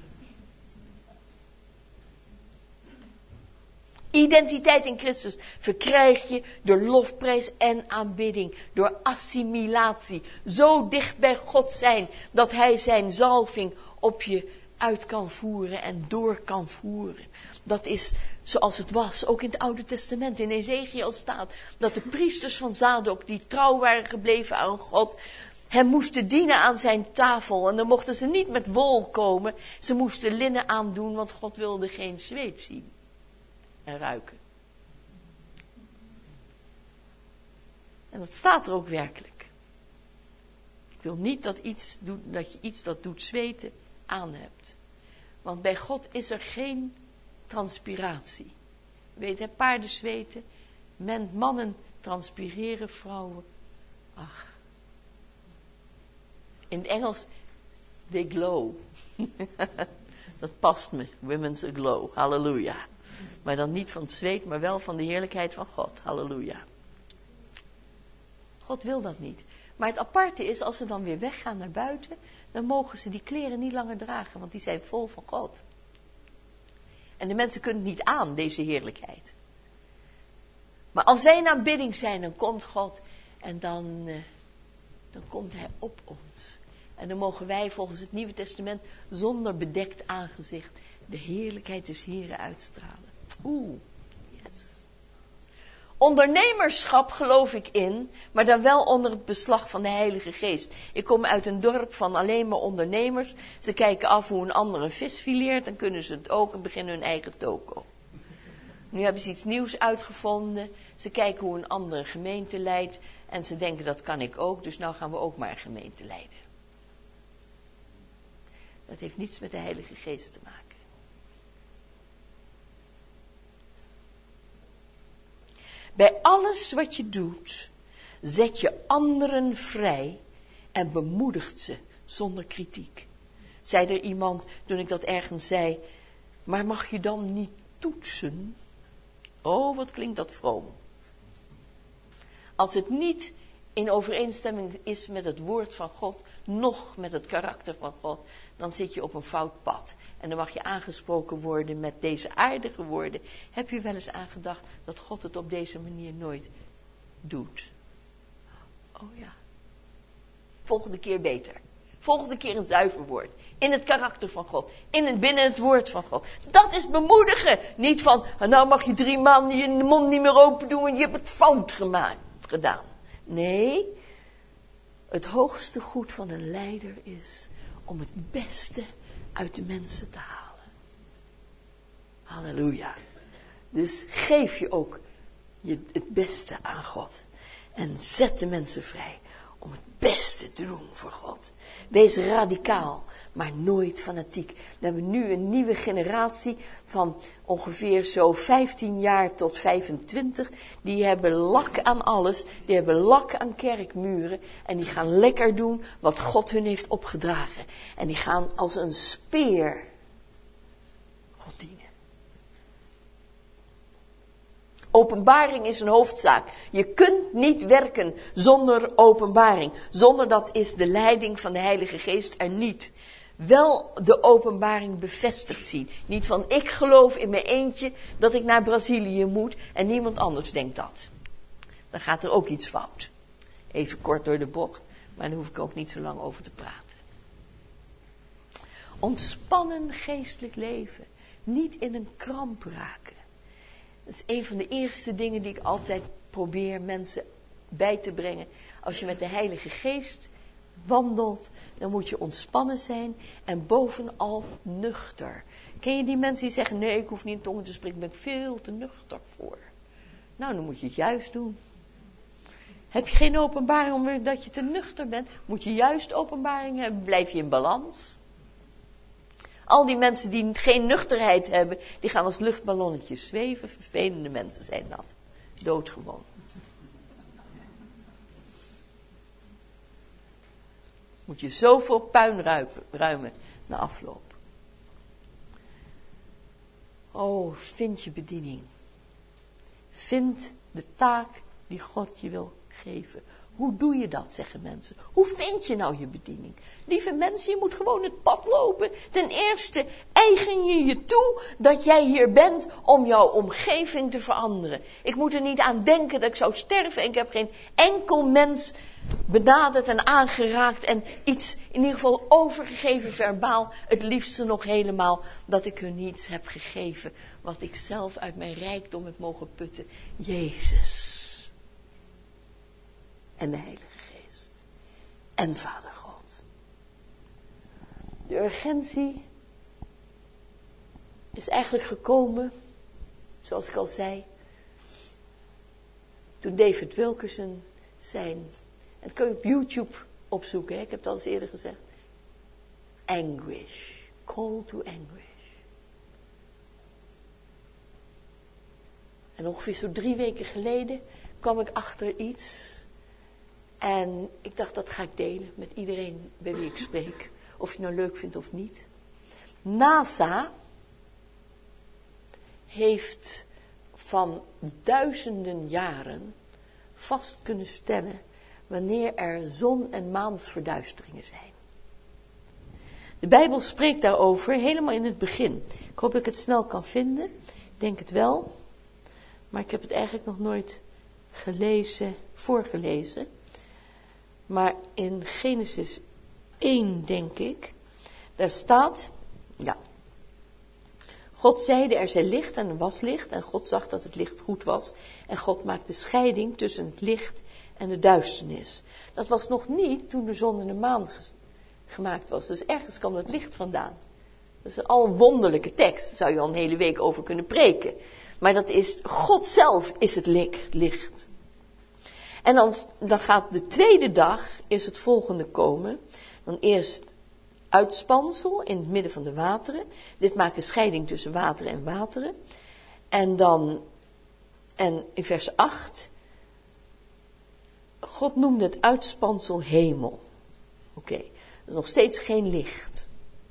Speaker 1: Identiteit in Christus verkrijg je door lofprijs en aanbidding, door assimilatie. Zo dicht bij God zijn dat hij zijn zalving op je uit kan voeren en door kan voeren. Dat is zoals het was, ook in het Oude Testament, in Ezekiel staat, dat de priesters van Zadok, die trouw waren gebleven aan God, hem moesten dienen aan zijn tafel. En dan mochten ze niet met wol komen, ze moesten linnen aandoen, want God wilde geen zweet zien en ruiken. En dat staat er ook werkelijk. Ik wil niet dat, iets doet, dat je iets dat doet zweten aan hebt. Want bij God is er geen transpiratie. Je weet, hè, paarden zweten, men, mannen transpireren, vrouwen. Ach. In het Engels, they glow. Dat past me, women's glow, halleluja. Maar dan niet van het zweet, maar wel van de heerlijkheid van God, halleluja. God wil dat niet. Maar het aparte is, als ze dan weer weggaan naar buiten, dan mogen ze die kleren niet langer dragen, want die zijn vol van God. En de mensen kunnen niet aan, deze heerlijkheid. Maar als wij in aanbidding zijn, dan komt God en dan, uh, dan komt hij op ons. En dan mogen wij volgens het Nieuwe Testament zonder bedekt aangezicht de heerlijkheid des Heren uitstralen. Oeh, yes. Ondernemerschap geloof ik in, maar dan wel onder het beslag van de Heilige Geest. Ik kom uit een dorp van alleen maar ondernemers. Ze kijken af hoe een ander een vis fileert, dan kunnen ze het ook en beginnen hun eigen toko. Nu hebben ze iets nieuws uitgevonden. Ze kijken hoe een andere gemeente leidt en ze denken dat kan ik ook, dus nou gaan we ook maar een gemeente leiden. Dat heeft niets met de Heilige Geest te maken. Bij alles wat je doet, zet je anderen vrij en bemoedigt ze zonder kritiek. Zei er iemand, toen ik dat ergens zei, maar mag je dan niet toetsen? Oh, wat klinkt dat vroom. Als het niet in overeenstemming is met het woord van God, noch met het karakter van God, dan zit je op een fout pad. En dan mag je aangesproken worden met deze aardige woorden. Heb je wel eens aangedacht dat God het op deze manier nooit doet? Oh ja. Volgende keer beter. Volgende keer een zuiver woord. In het karakter van God. In het, binnen het woord van God. Dat is bemoedigen. Niet van, nou mag je drie maanden je mond niet meer open doen en je hebt het fout gemaakt, gedaan. Nee, het hoogste goed van een leider is om het beste uit de mensen te halen. Halleluja. Dus geef je ook je het beste aan God. En zet de mensen vrij om het beste te doen voor God. Wees radicaal, maar nooit fanatiek. We hebben nu een nieuwe generatie van ongeveer zo vijftien jaar tot vijfentwintig. Die hebben lak aan alles. Die hebben lak aan kerkmuren. En die gaan lekker doen wat God hun heeft opgedragen. En die gaan als een speer God dienen. Openbaring is een hoofdzaak. Je kunt niet werken zonder openbaring. Zonder dat is de leiding van de Heilige Geest er niet. Wel de openbaring bevestigd zien. Niet van ik geloof in mijn eentje dat ik naar Brazilië moet en niemand anders denkt dat. Dan gaat er ook iets fout. Even kort door de bocht, maar daar hoef ik ook niet zo lang over te praten. Ontspannen geestelijk leven. Niet in een kramp raken. Dat is een van de eerste dingen die ik altijd probeer mensen bij te brengen. Als je met de Heilige Geest wandelt, dan moet je ontspannen zijn en bovenal nuchter. Ken je die mensen die zeggen, nee, ik hoef niet in tongen te spreken, daar ben ik veel te nuchter voor. Nou, dan moet je het juist doen. Heb je geen openbaring omdat je te nuchter bent, moet je juist openbaring hebben, blijf je in balans. Al die mensen die geen nuchterheid hebben, die gaan als luchtballonnetjes zweven. Vervelende mensen zijn dat. Doodgewoon. Moet je zoveel puin ruimen na afloop. Oh, vind je bediening. Vind de taak die God je wil geven. Hoe doe je dat, zeggen mensen? Hoe vind je nou je bediening? Lieve mensen, je moet gewoon het pad lopen. Ten eerste eigen je je toe dat jij hier bent om jouw omgeving te veranderen. Ik moet er niet aan denken dat ik zou sterven. En ik heb geen enkel mens benaderd en aangeraakt en iets in ieder geval overgegeven verbaal. Het liefste nog helemaal dat ik hun niets heb gegeven wat ik zelf uit mijn rijkdom heb mogen putten. Jezus. En de Heilige Geest. En Vader God. De urgentie is eigenlijk gekomen, zoals ik al zei, toen David Wilkerson zijn, en dat kun je op YouTube opzoeken, hè? Ik heb het al eens eerder gezegd. Anguish. Call to anguish. En ongeveer zo drie weken geleden kwam ik achter iets. En ik dacht, dat ga ik delen met iedereen bij wie ik spreek. Of je het nou leuk vindt of niet. NASA heeft van duizenden jaren vast kunnen stellen wanneer er zon- en maansverduisteringen zijn. De Bijbel spreekt daarover helemaal in het begin. Ik hoop dat ik het snel kan vinden. Ik denk het wel. Maar ik heb het eigenlijk nog nooit gelezen, voorgelezen. Maar in Genesis één, denk ik, daar staat, ja, God zeide er zij licht en er was licht en God zag dat het licht goed was en God maakte scheiding tussen het licht en de duisternis. Dat was nog niet toen de zon en de maan ges- gemaakt was, dus ergens kwam het licht vandaan. Dat is al een wonderlijke tekst, daar zou je al een hele week over kunnen preken. Maar dat is, God zelf is het licht. En dan, dan gaat de tweede dag, is het volgende komen. Dan eerst uitspansel in het midden van de wateren. Dit maakt een scheiding tussen wateren en wateren. En dan, en in vers acht, God noemde het uitspansel hemel. Oké, okay, dus nog steeds geen licht.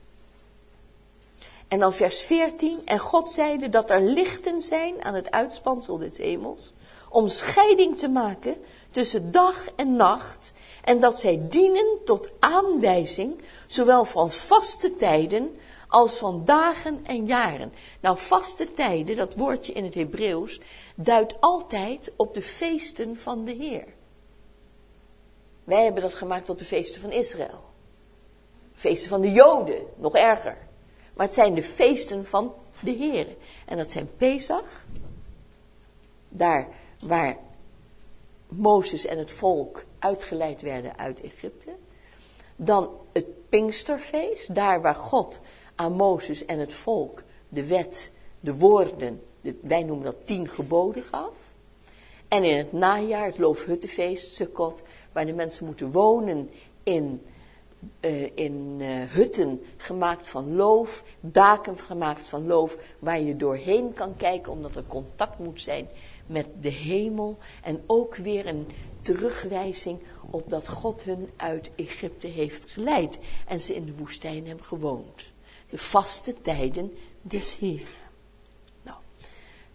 Speaker 1: En dan vers veertien, en God zeide dat er lichten zijn aan het uitspansel des hemels, om scheiding te maken tussen dag en nacht, en dat zij dienen tot aanwijzing, zowel van vaste tijden, als van dagen en jaren. Nou, vaste tijden, dat woordje in het Hebreeuws, duidt altijd op de feesten van de Heer. Wij hebben dat gemaakt tot de feesten van Israël. Feesten van de Joden, nog erger. Maar het zijn de feesten van de Heer. En dat zijn Pesach, daar waar Mozes en het volk uitgeleid werden uit Egypte. Dan het Pinksterfeest, daar waar God aan Mozes en het volk de wet, de woorden, de, wij noemen dat tien geboden gaf. En in het najaar het Loofhuttenfeest, Sukkot, waar de mensen moeten wonen in, uh, in uh, hutten gemaakt van loof, daken gemaakt van loof, waar je doorheen kan kijken omdat er contact moet zijn met de hemel. En ook weer een terugwijzing op dat God hun uit Egypte heeft geleid en ze in de woestijn hebben gewoond. De vaste tijden des Heeren. Nou,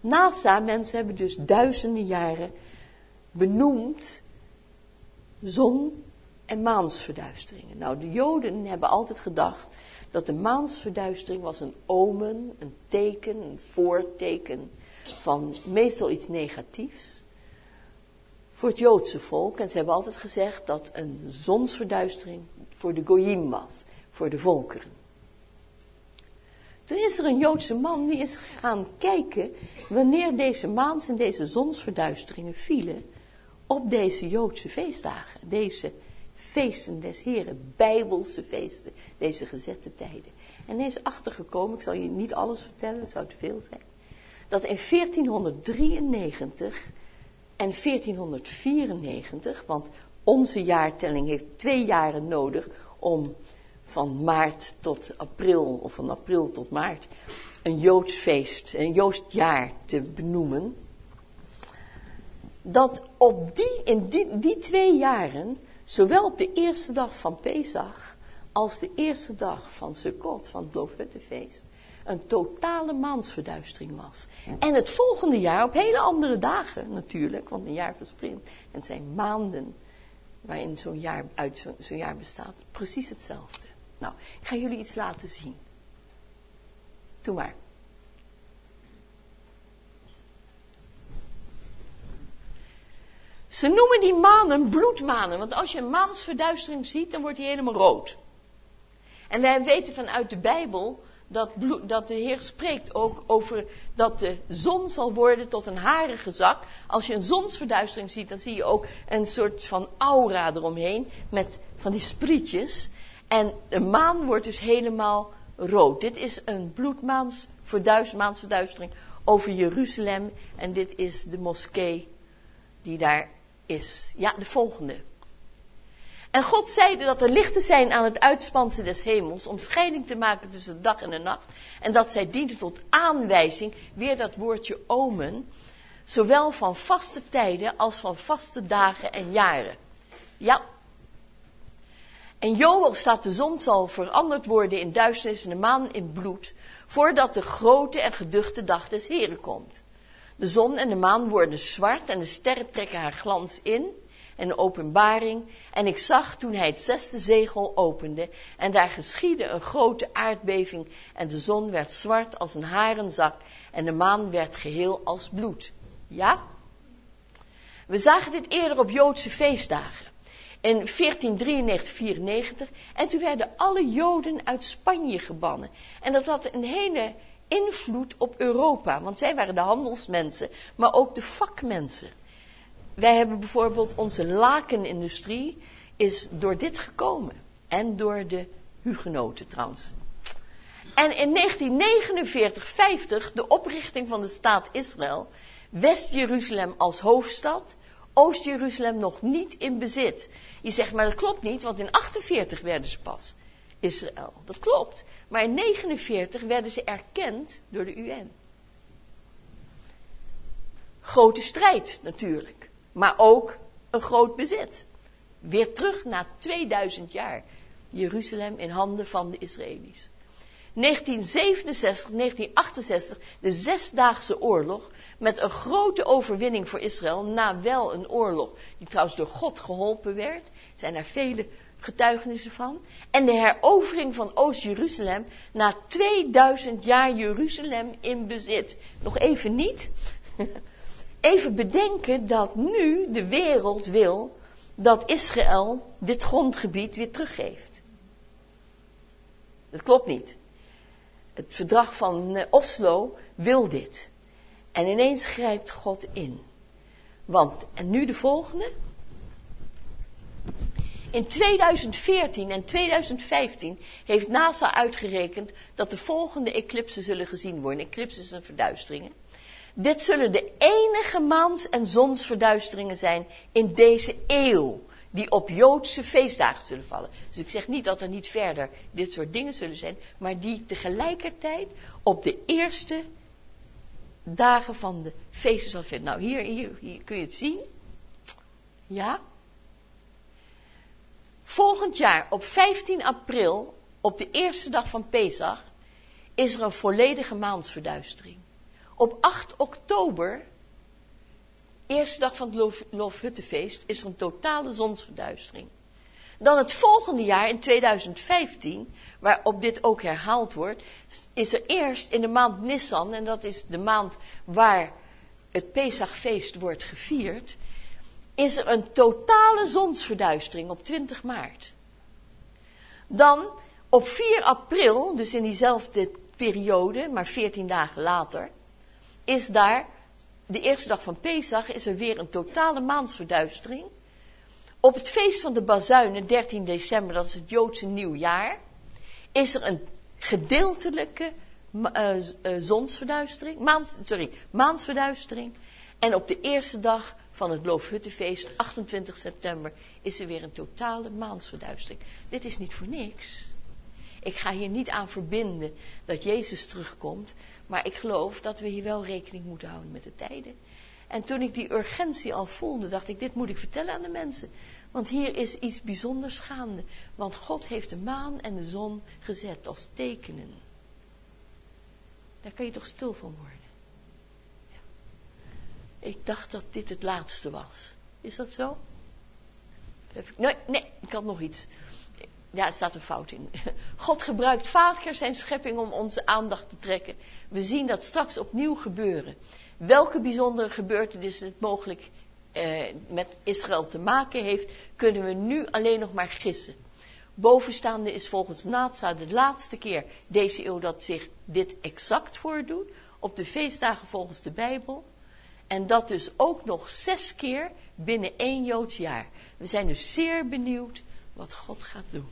Speaker 1: NASA, mensen hebben dus duizenden jaren benoemd zon- en maansverduisteringen. Nou, de Joden hebben altijd gedacht dat de maansverduistering was een omen, een teken, een voorteken van meestal iets negatiefs voor het Joodse volk. En ze hebben altijd gezegd dat een zonsverduistering voor de Goyim was, voor de volkeren. Toen is er een Joodse man die is gaan kijken wanneer deze maans- en deze zonsverduisteringen vielen op deze Joodse feestdagen. Deze feesten des Heren, bijbelse feesten, deze gezette tijden. En hij is achtergekomen, ik zal je niet alles vertellen, het zou te veel zijn, dat in veertienhonderddrieënnegentig en veertienhonderdvierennegentig, want onze jaartelling heeft twee jaren nodig om van maart tot april, of van april tot maart, een Joods feest, een Joods jaar te benoemen. Dat op die, in die, die twee jaren, zowel op de eerste dag van Pesach, als de eerste dag van Sukkot, van het Loofhuttenfeest, een totale maansverduistering was. En het volgende jaar op hele andere dagen natuurlijk, want een jaar verspringt. En het zijn maanden waarin zo'n jaar, uit zo, zo'n jaar bestaat. Precies hetzelfde. Nou, ik ga jullie iets laten zien. Doe maar. Ze noemen die manen bloedmanen, want als je een maansverduistering ziet, dan wordt die helemaal rood. En wij weten vanuit de Bijbel dat, bloed, dat de Heer spreekt ook over dat de zon zal worden tot een harige zak. Als je een zonsverduistering ziet, dan zie je ook een soort van aura eromheen met van die sprietjes. En de maan wordt dus helemaal rood. Dit is een bloedmaansverduistering over Jeruzalem. En dit is de moskee die daar is. Ja, de volgende. En God zeide dat er lichten zijn aan het uitspansen des hemels, om scheiding te maken tussen de dag en de nacht. En dat zij dienen tot aanwijzing, weer dat woordje omen, zowel van vaste tijden als van vaste dagen en jaren. Ja. En Joël staat, de zon zal veranderd worden in duisternis en de maan in bloed, voordat de grote en geduchte dag des Heren komt. De zon en de maan worden zwart en de sterren trekken haar glans in. En de openbaring. En ik zag toen hij het zesde zegel opende. En daar geschiedde een grote aardbeving. En de zon werd zwart als een harenzak. En de maan werd geheel als bloed. Ja? We zagen dit eerder op Joodse feestdagen. In veertien drieënnegentig vierennegentig. En toen werden alle Joden uit Spanje gebannen. En dat had een hele invloed op Europa. Want zij waren de handelsmensen. Maar ook de vakmensen. Wij hebben bijvoorbeeld onze lakenindustrie is door dit gekomen. En door de hugenoten trouwens. En in negentien negenenveertig vijftig de oprichting van de staat Israël. West-Jeruzalem als hoofdstad. Oost-Jeruzalem nog niet in bezit. Je zegt, maar dat klopt niet, want in achtenveertig werden ze pas Israël. Dat klopt. Maar in negenenveertig werden ze erkend door de U N. Grote strijd natuurlijk. Maar ook een groot bezit. Weer terug na tweeduizend jaar. Jeruzalem in handen van de Israëli's. negentien zevenenzestig, negentien achtenzestig, de Zesdaagse Oorlog. Met een grote overwinning voor Israël. Na wel een oorlog die trouwens door God geholpen werd. Er zijn er vele getuigenissen van. En de herovering van Oost-Jeruzalem. Na tweeduizend jaar Jeruzalem in bezit. Nog even niet. Even bedenken dat nu de wereld wil dat Israël dit grondgebied weer teruggeeft. Dat klopt niet. Het verdrag van Oslo wil dit. En ineens grijpt God in. Want, en nu de volgende. In tweeduizend veertien en tweeduizend vijftien heeft NASA uitgerekend dat de volgende eclipsen zullen gezien worden. Eclipsen zijn verduisteringen. Dit zullen de enige maans- en zonsverduisteringen zijn in deze eeuw. Die op Joodse feestdagen zullen vallen. Dus ik zeg niet dat er niet verder dit soort dingen zullen zijn. Maar die tegelijkertijd op de eerste dagen van de feesten zal vinden. Nou, hier, hier, hier kun je het zien. Ja. Volgend jaar op vijftien april, op de eerste dag van Pesach, is er een volledige maansverduistering. Op acht oktober, eerste dag van het Loof, Loofhuttenfeest, is er een totale zonsverduistering. Dan het volgende jaar, in tweeduizend vijftien, waarop dit ook herhaald wordt, is er eerst in de maand Nissan, en dat is de maand waar het Pesachfeest wordt gevierd, is er een totale zonsverduistering op twintig maart. Dan op vier april, dus in diezelfde periode, maar veertien dagen later, is daar, de eerste dag van Pesach, is er weer een totale maansverduistering. Op het feest van de bazuinen, dertien december, dat is het Joodse nieuwjaar, is er een gedeeltelijke uh, uh, zonsverduistering, maans, sorry, maansverduistering. En op de eerste dag van het Loofhuttenfeest, achtentwintig september, is er weer een totale maansverduistering. Dit is niet voor niks. Ik ga hier niet aan verbinden dat Jezus terugkomt, maar ik geloof dat we hier wel rekening moeten houden met de tijden. En toen ik die urgentie al voelde, dacht ik, dit moet ik vertellen aan de mensen. Want hier is iets bijzonders gaande. Want God heeft de maan en de zon gezet als tekenen. Daar kan je toch stil van worden. Ja. Ik dacht dat dit het laatste was. Is dat zo? Nee, nee, ik had nog iets. Ja, er staat een fout in. God gebruikt vaker zijn schepping om onze aandacht te trekken. We zien dat straks opnieuw gebeuren. Welke bijzondere gebeurtenis het mogelijk eh, met Israël te maken heeft, kunnen we nu alleen nog maar gissen. Bovenstaande is volgens NASA de laatste keer deze eeuw dat zich dit exact voordoet, op de feestdagen volgens de Bijbel. En dat dus ook nog zes keer binnen één Joods jaar. We zijn dus zeer benieuwd wat God gaat doen.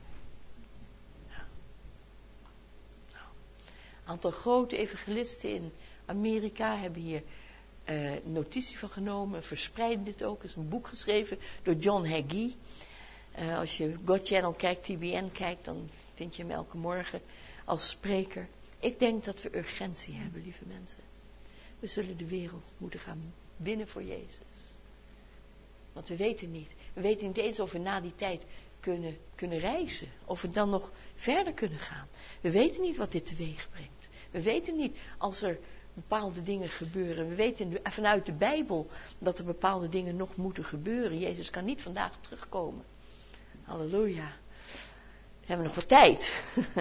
Speaker 1: Een aantal grote evangelisten in Amerika hebben hier uh, notitie van genomen, verspreiden dit ook. Er is een boek geschreven door John Hagee. Uh, als je God Channel kijkt, T B N kijkt, dan vind je hem elke morgen als spreker. Ik denk dat we urgentie hebben, lieve mensen. We zullen de wereld moeten gaan winnen voor Jezus. Want we weten niet. We weten niet eens of we na die tijd kunnen, kunnen reizen. Of we dan nog verder kunnen gaan. We weten niet wat dit teweeg brengt. We weten niet als er bepaalde dingen gebeuren. We weten vanuit de Bijbel dat er bepaalde dingen nog moeten gebeuren. Jezus kan niet vandaag terugkomen. Halleluja. We hebben nog wat tijd.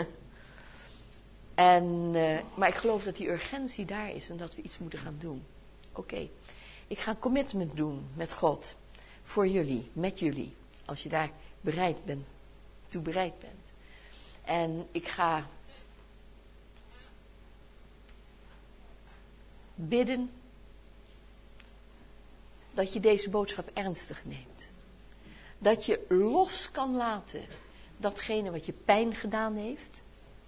Speaker 1: en, uh, maar ik geloof dat die urgentie daar is en dat we iets moeten gaan doen. Oké, okay. Ik ga een commitment doen met God. Voor jullie, met jullie. Als je daar bereid bent, toe bereid bent. En ik ga bidden dat je deze boodschap ernstig neemt. Dat je los kan laten datgene wat je pijn gedaan heeft.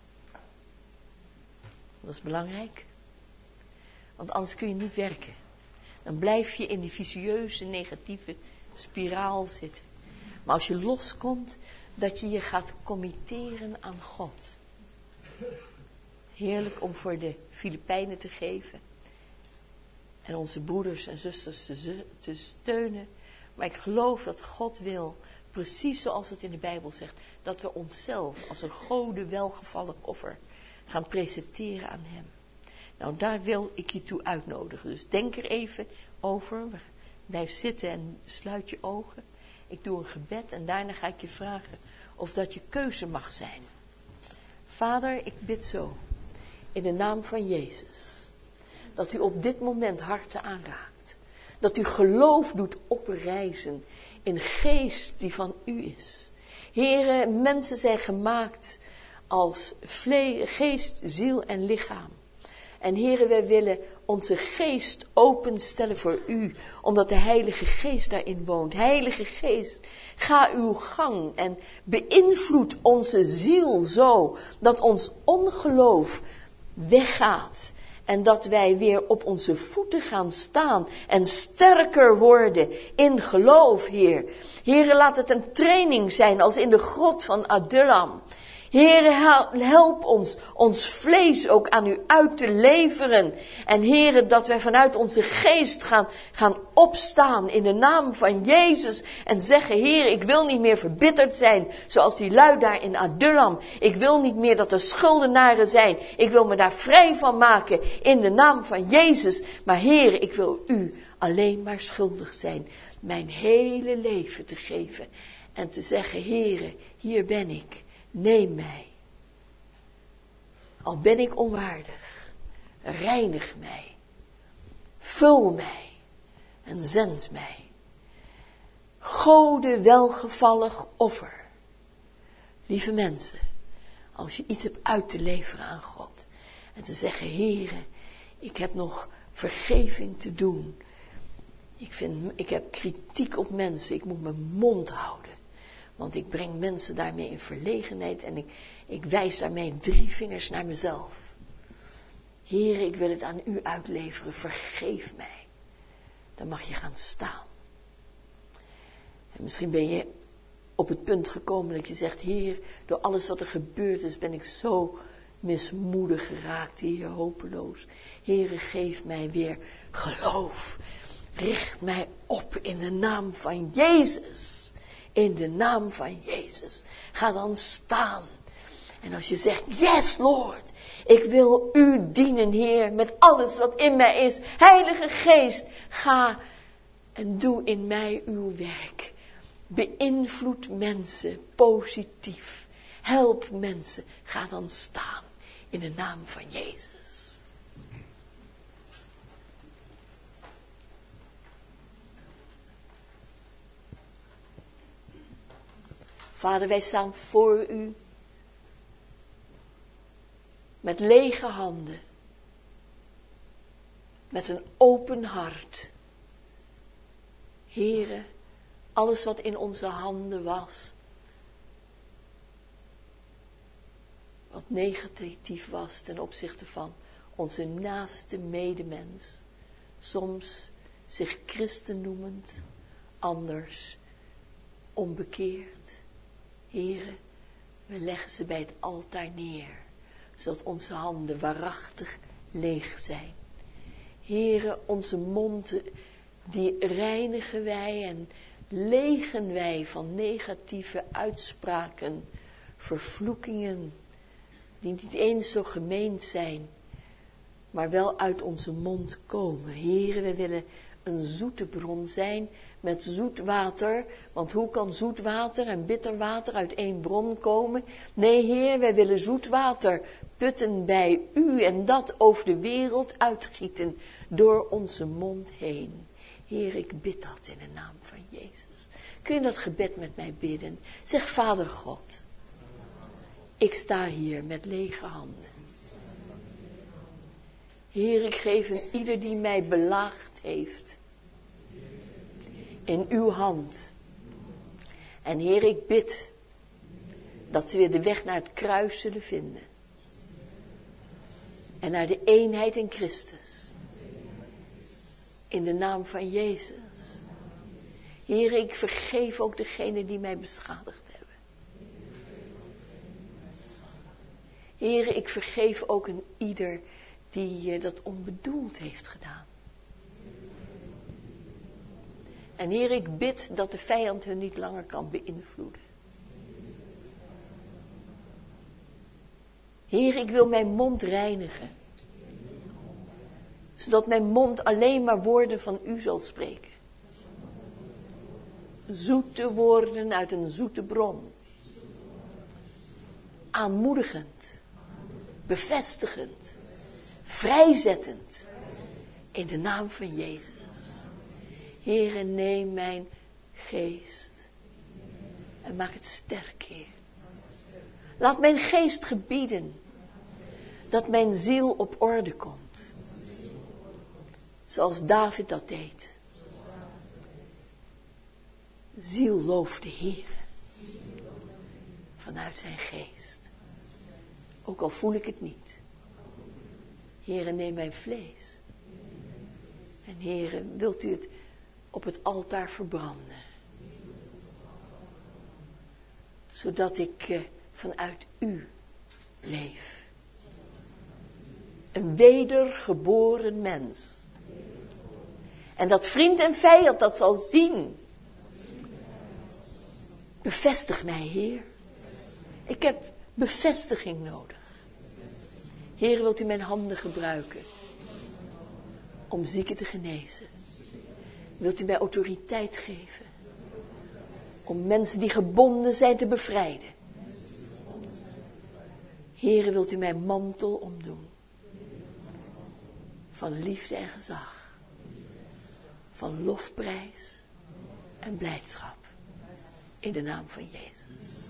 Speaker 1: Dat is belangrijk. Want anders kun je niet werken. Dan blijf je in die vicieuze, negatieve spiraal zitten. Maar als je loskomt, dat je je gaat committeren aan God. Heerlijk om voor de Filipijnen te geven. En onze broeders en zusters te, te steunen. Maar ik geloof dat God wil, precies zoals het in de Bijbel zegt, dat we onszelf als een gode welgevallig offer gaan presenteren aan hem. Nou, daar wil ik je toe uitnodigen. Dus denk er even over. Blijf zitten en sluit je ogen. Ik doe een gebed en daarna ga ik je vragen of dat je keuze mag zijn. Vader, ik bid zo, in de naam van Jezus, dat u op dit moment harten aanraakt. Dat u geloof doet oprijzen in geest die van u is. Here, mensen zijn gemaakt als vle- geest, ziel en lichaam. En heren, wij willen onze geest openstellen voor u, omdat de Heilige Geest daarin woont. Heilige Geest, ga uw gang en beïnvloed onze ziel zo, dat ons ongeloof weggaat. En dat wij weer op onze voeten gaan staan en sterker worden in geloof, Heer. Heere, laat het een training zijn als in de grot van Adullam. Heere, help ons, ons vlees ook aan u uit te leveren. En Heere, dat wij vanuit onze geest gaan, gaan opstaan in de naam van Jezus. En zeggen, Heere, ik wil niet meer verbitterd zijn, zoals die lui daar in Adullam. Ik wil niet meer dat er schuldenaren zijn. Ik wil me daar vrij van maken in de naam van Jezus. Maar Heere, ik wil u alleen maar schuldig zijn. Mijn hele leven te geven. En te zeggen, Heere, hier ben ik. Neem mij. Al ben ik onwaardig. Reinig mij. Vul mij. En zend mij. Gode welgevallig offer. Lieve mensen. Als je iets hebt uit te leveren aan God. En te zeggen, Heere, ik heb nog vergeving te doen. Ik, vind, ik heb kritiek op mensen. Ik moet mijn mond houden. Want ik breng mensen daarmee in verlegenheid. En ik, ik wijs daarmee drie vingers naar mezelf. Heere, ik wil het aan u uitleveren. Vergeef mij. Dan mag je gaan staan. En misschien ben je op het punt gekomen dat je zegt, Heer, door alles wat er gebeurd is, ben ik zo mismoedig geraakt, Heer, hopeloos. Heere, geef mij weer geloof. Richt mij op in de naam van Jezus. In de naam van Jezus. Ga dan staan. En als je zegt, yes Lord, ik wil u dienen, Heer, met alles wat in mij is. Heilige Geest, ga en doe in mij uw werk. Beïnvloed mensen positief. Help mensen. Ga dan staan in de naam van Jezus. Vader, wij staan voor u met lege handen, met een open hart. Heere, alles wat in onze handen was, wat negatief was ten opzichte van onze naaste medemens, soms zich christen noemend, anders onbekeerd. Heere, we leggen ze bij het altaar neer, zodat onze handen waarachtig leeg zijn. Heere, onze monden, die reinigen wij en legen wij van negatieve uitspraken, vervloekingen, die niet eens zo gemeend zijn, maar wel uit onze mond komen. Heere, we willen een zoete bron zijn met zoet water, want hoe kan zoet water en bitter water uit één bron komen? Nee, Heer, wij willen zoet water putten bij u en dat over de wereld uitgieten door onze mond heen. Heer, ik bid dat in de naam van Jezus. Kun je dat gebed met mij bidden? Zeg, Vader God, ik sta hier met lege handen. Heer, ik geef een ieder die mij belaagd heeft in uw hand. En Heer, ik bid dat ze weer de weg naar het kruis zullen vinden. En naar de eenheid in Christus. In de naam van Jezus. Heer, ik vergeef ook degene die mij beschadigd hebben. Heer, ik vergeef ook een ieder die dat onbedoeld heeft gedaan. En Heer, ik bid dat de vijand hun niet langer kan beïnvloeden. Heer, ik wil mijn mond reinigen. Zodat mijn mond alleen maar woorden van u zal spreken. Zoete woorden uit een zoete bron. Aanmoedigend. Bevestigend. Vrijzettend. In de naam van Jezus. Heere, neem mijn geest. En maak het sterk, Heer. Laat mijn geest gebieden. Dat mijn ziel op orde komt. Zoals David dat deed. Ziel looft de Heer. Vanuit zijn geest. Ook al voel ik het niet. Heere, neem mijn vlees. En Heere, wilt u het op het altaar verbranden. Zodat ik uh, vanuit u leef. Een wedergeboren mens. En dat vriend en vijand dat zal zien. Bevestig mij, Heer. Ik heb bevestiging nodig. Heer, wilt u mijn handen gebruiken om zieken te genezen? Wilt u mij autoriteit geven om mensen die gebonden zijn te bevrijden? Heer, wilt u mijn mantel omdoen van liefde en gezag, van lofprijs en blijdschap, in de naam van Jezus.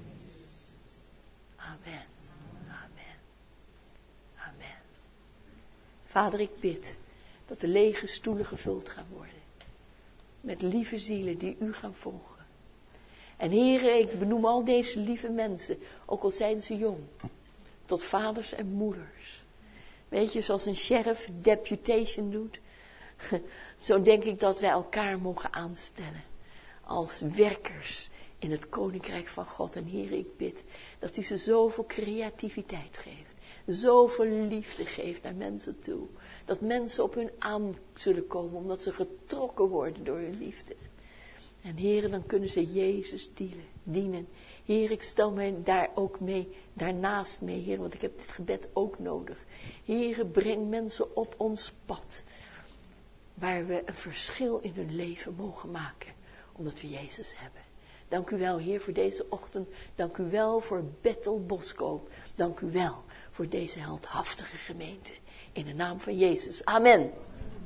Speaker 1: Amen, amen, amen. Vader, ik bid dat de lege stoelen gevuld gaan worden met lieve zielen die u gaan volgen. En Heere, ik benoem al deze lieve mensen, ook al zijn ze jong, tot vaders en moeders. Weet je, zoals een sheriff deputation doet, zo denk ik dat wij elkaar mogen aanstellen als werkers in het koninkrijk van God. En Heer, ik bid dat u ze zoveel creativiteit geeft, zoveel liefde geeft naar mensen toe, dat mensen op hun aan zullen komen, omdat ze getrokken worden door hun liefde. En Heer, dan kunnen ze Jezus dienen. dienen. Heer, ik stel mij daar ook mee, daarnaast mee, Heer, want ik heb dit gebed ook nodig. Heer, breng mensen op ons pad, waar we een verschil in hun leven mogen maken, omdat we Jezus hebben. Dank u wel, Heer, voor deze ochtend. Dank u wel voor Bethel Boskoop. Dank u wel voor deze heldhaftige gemeente. In de naam van Jezus. Amen.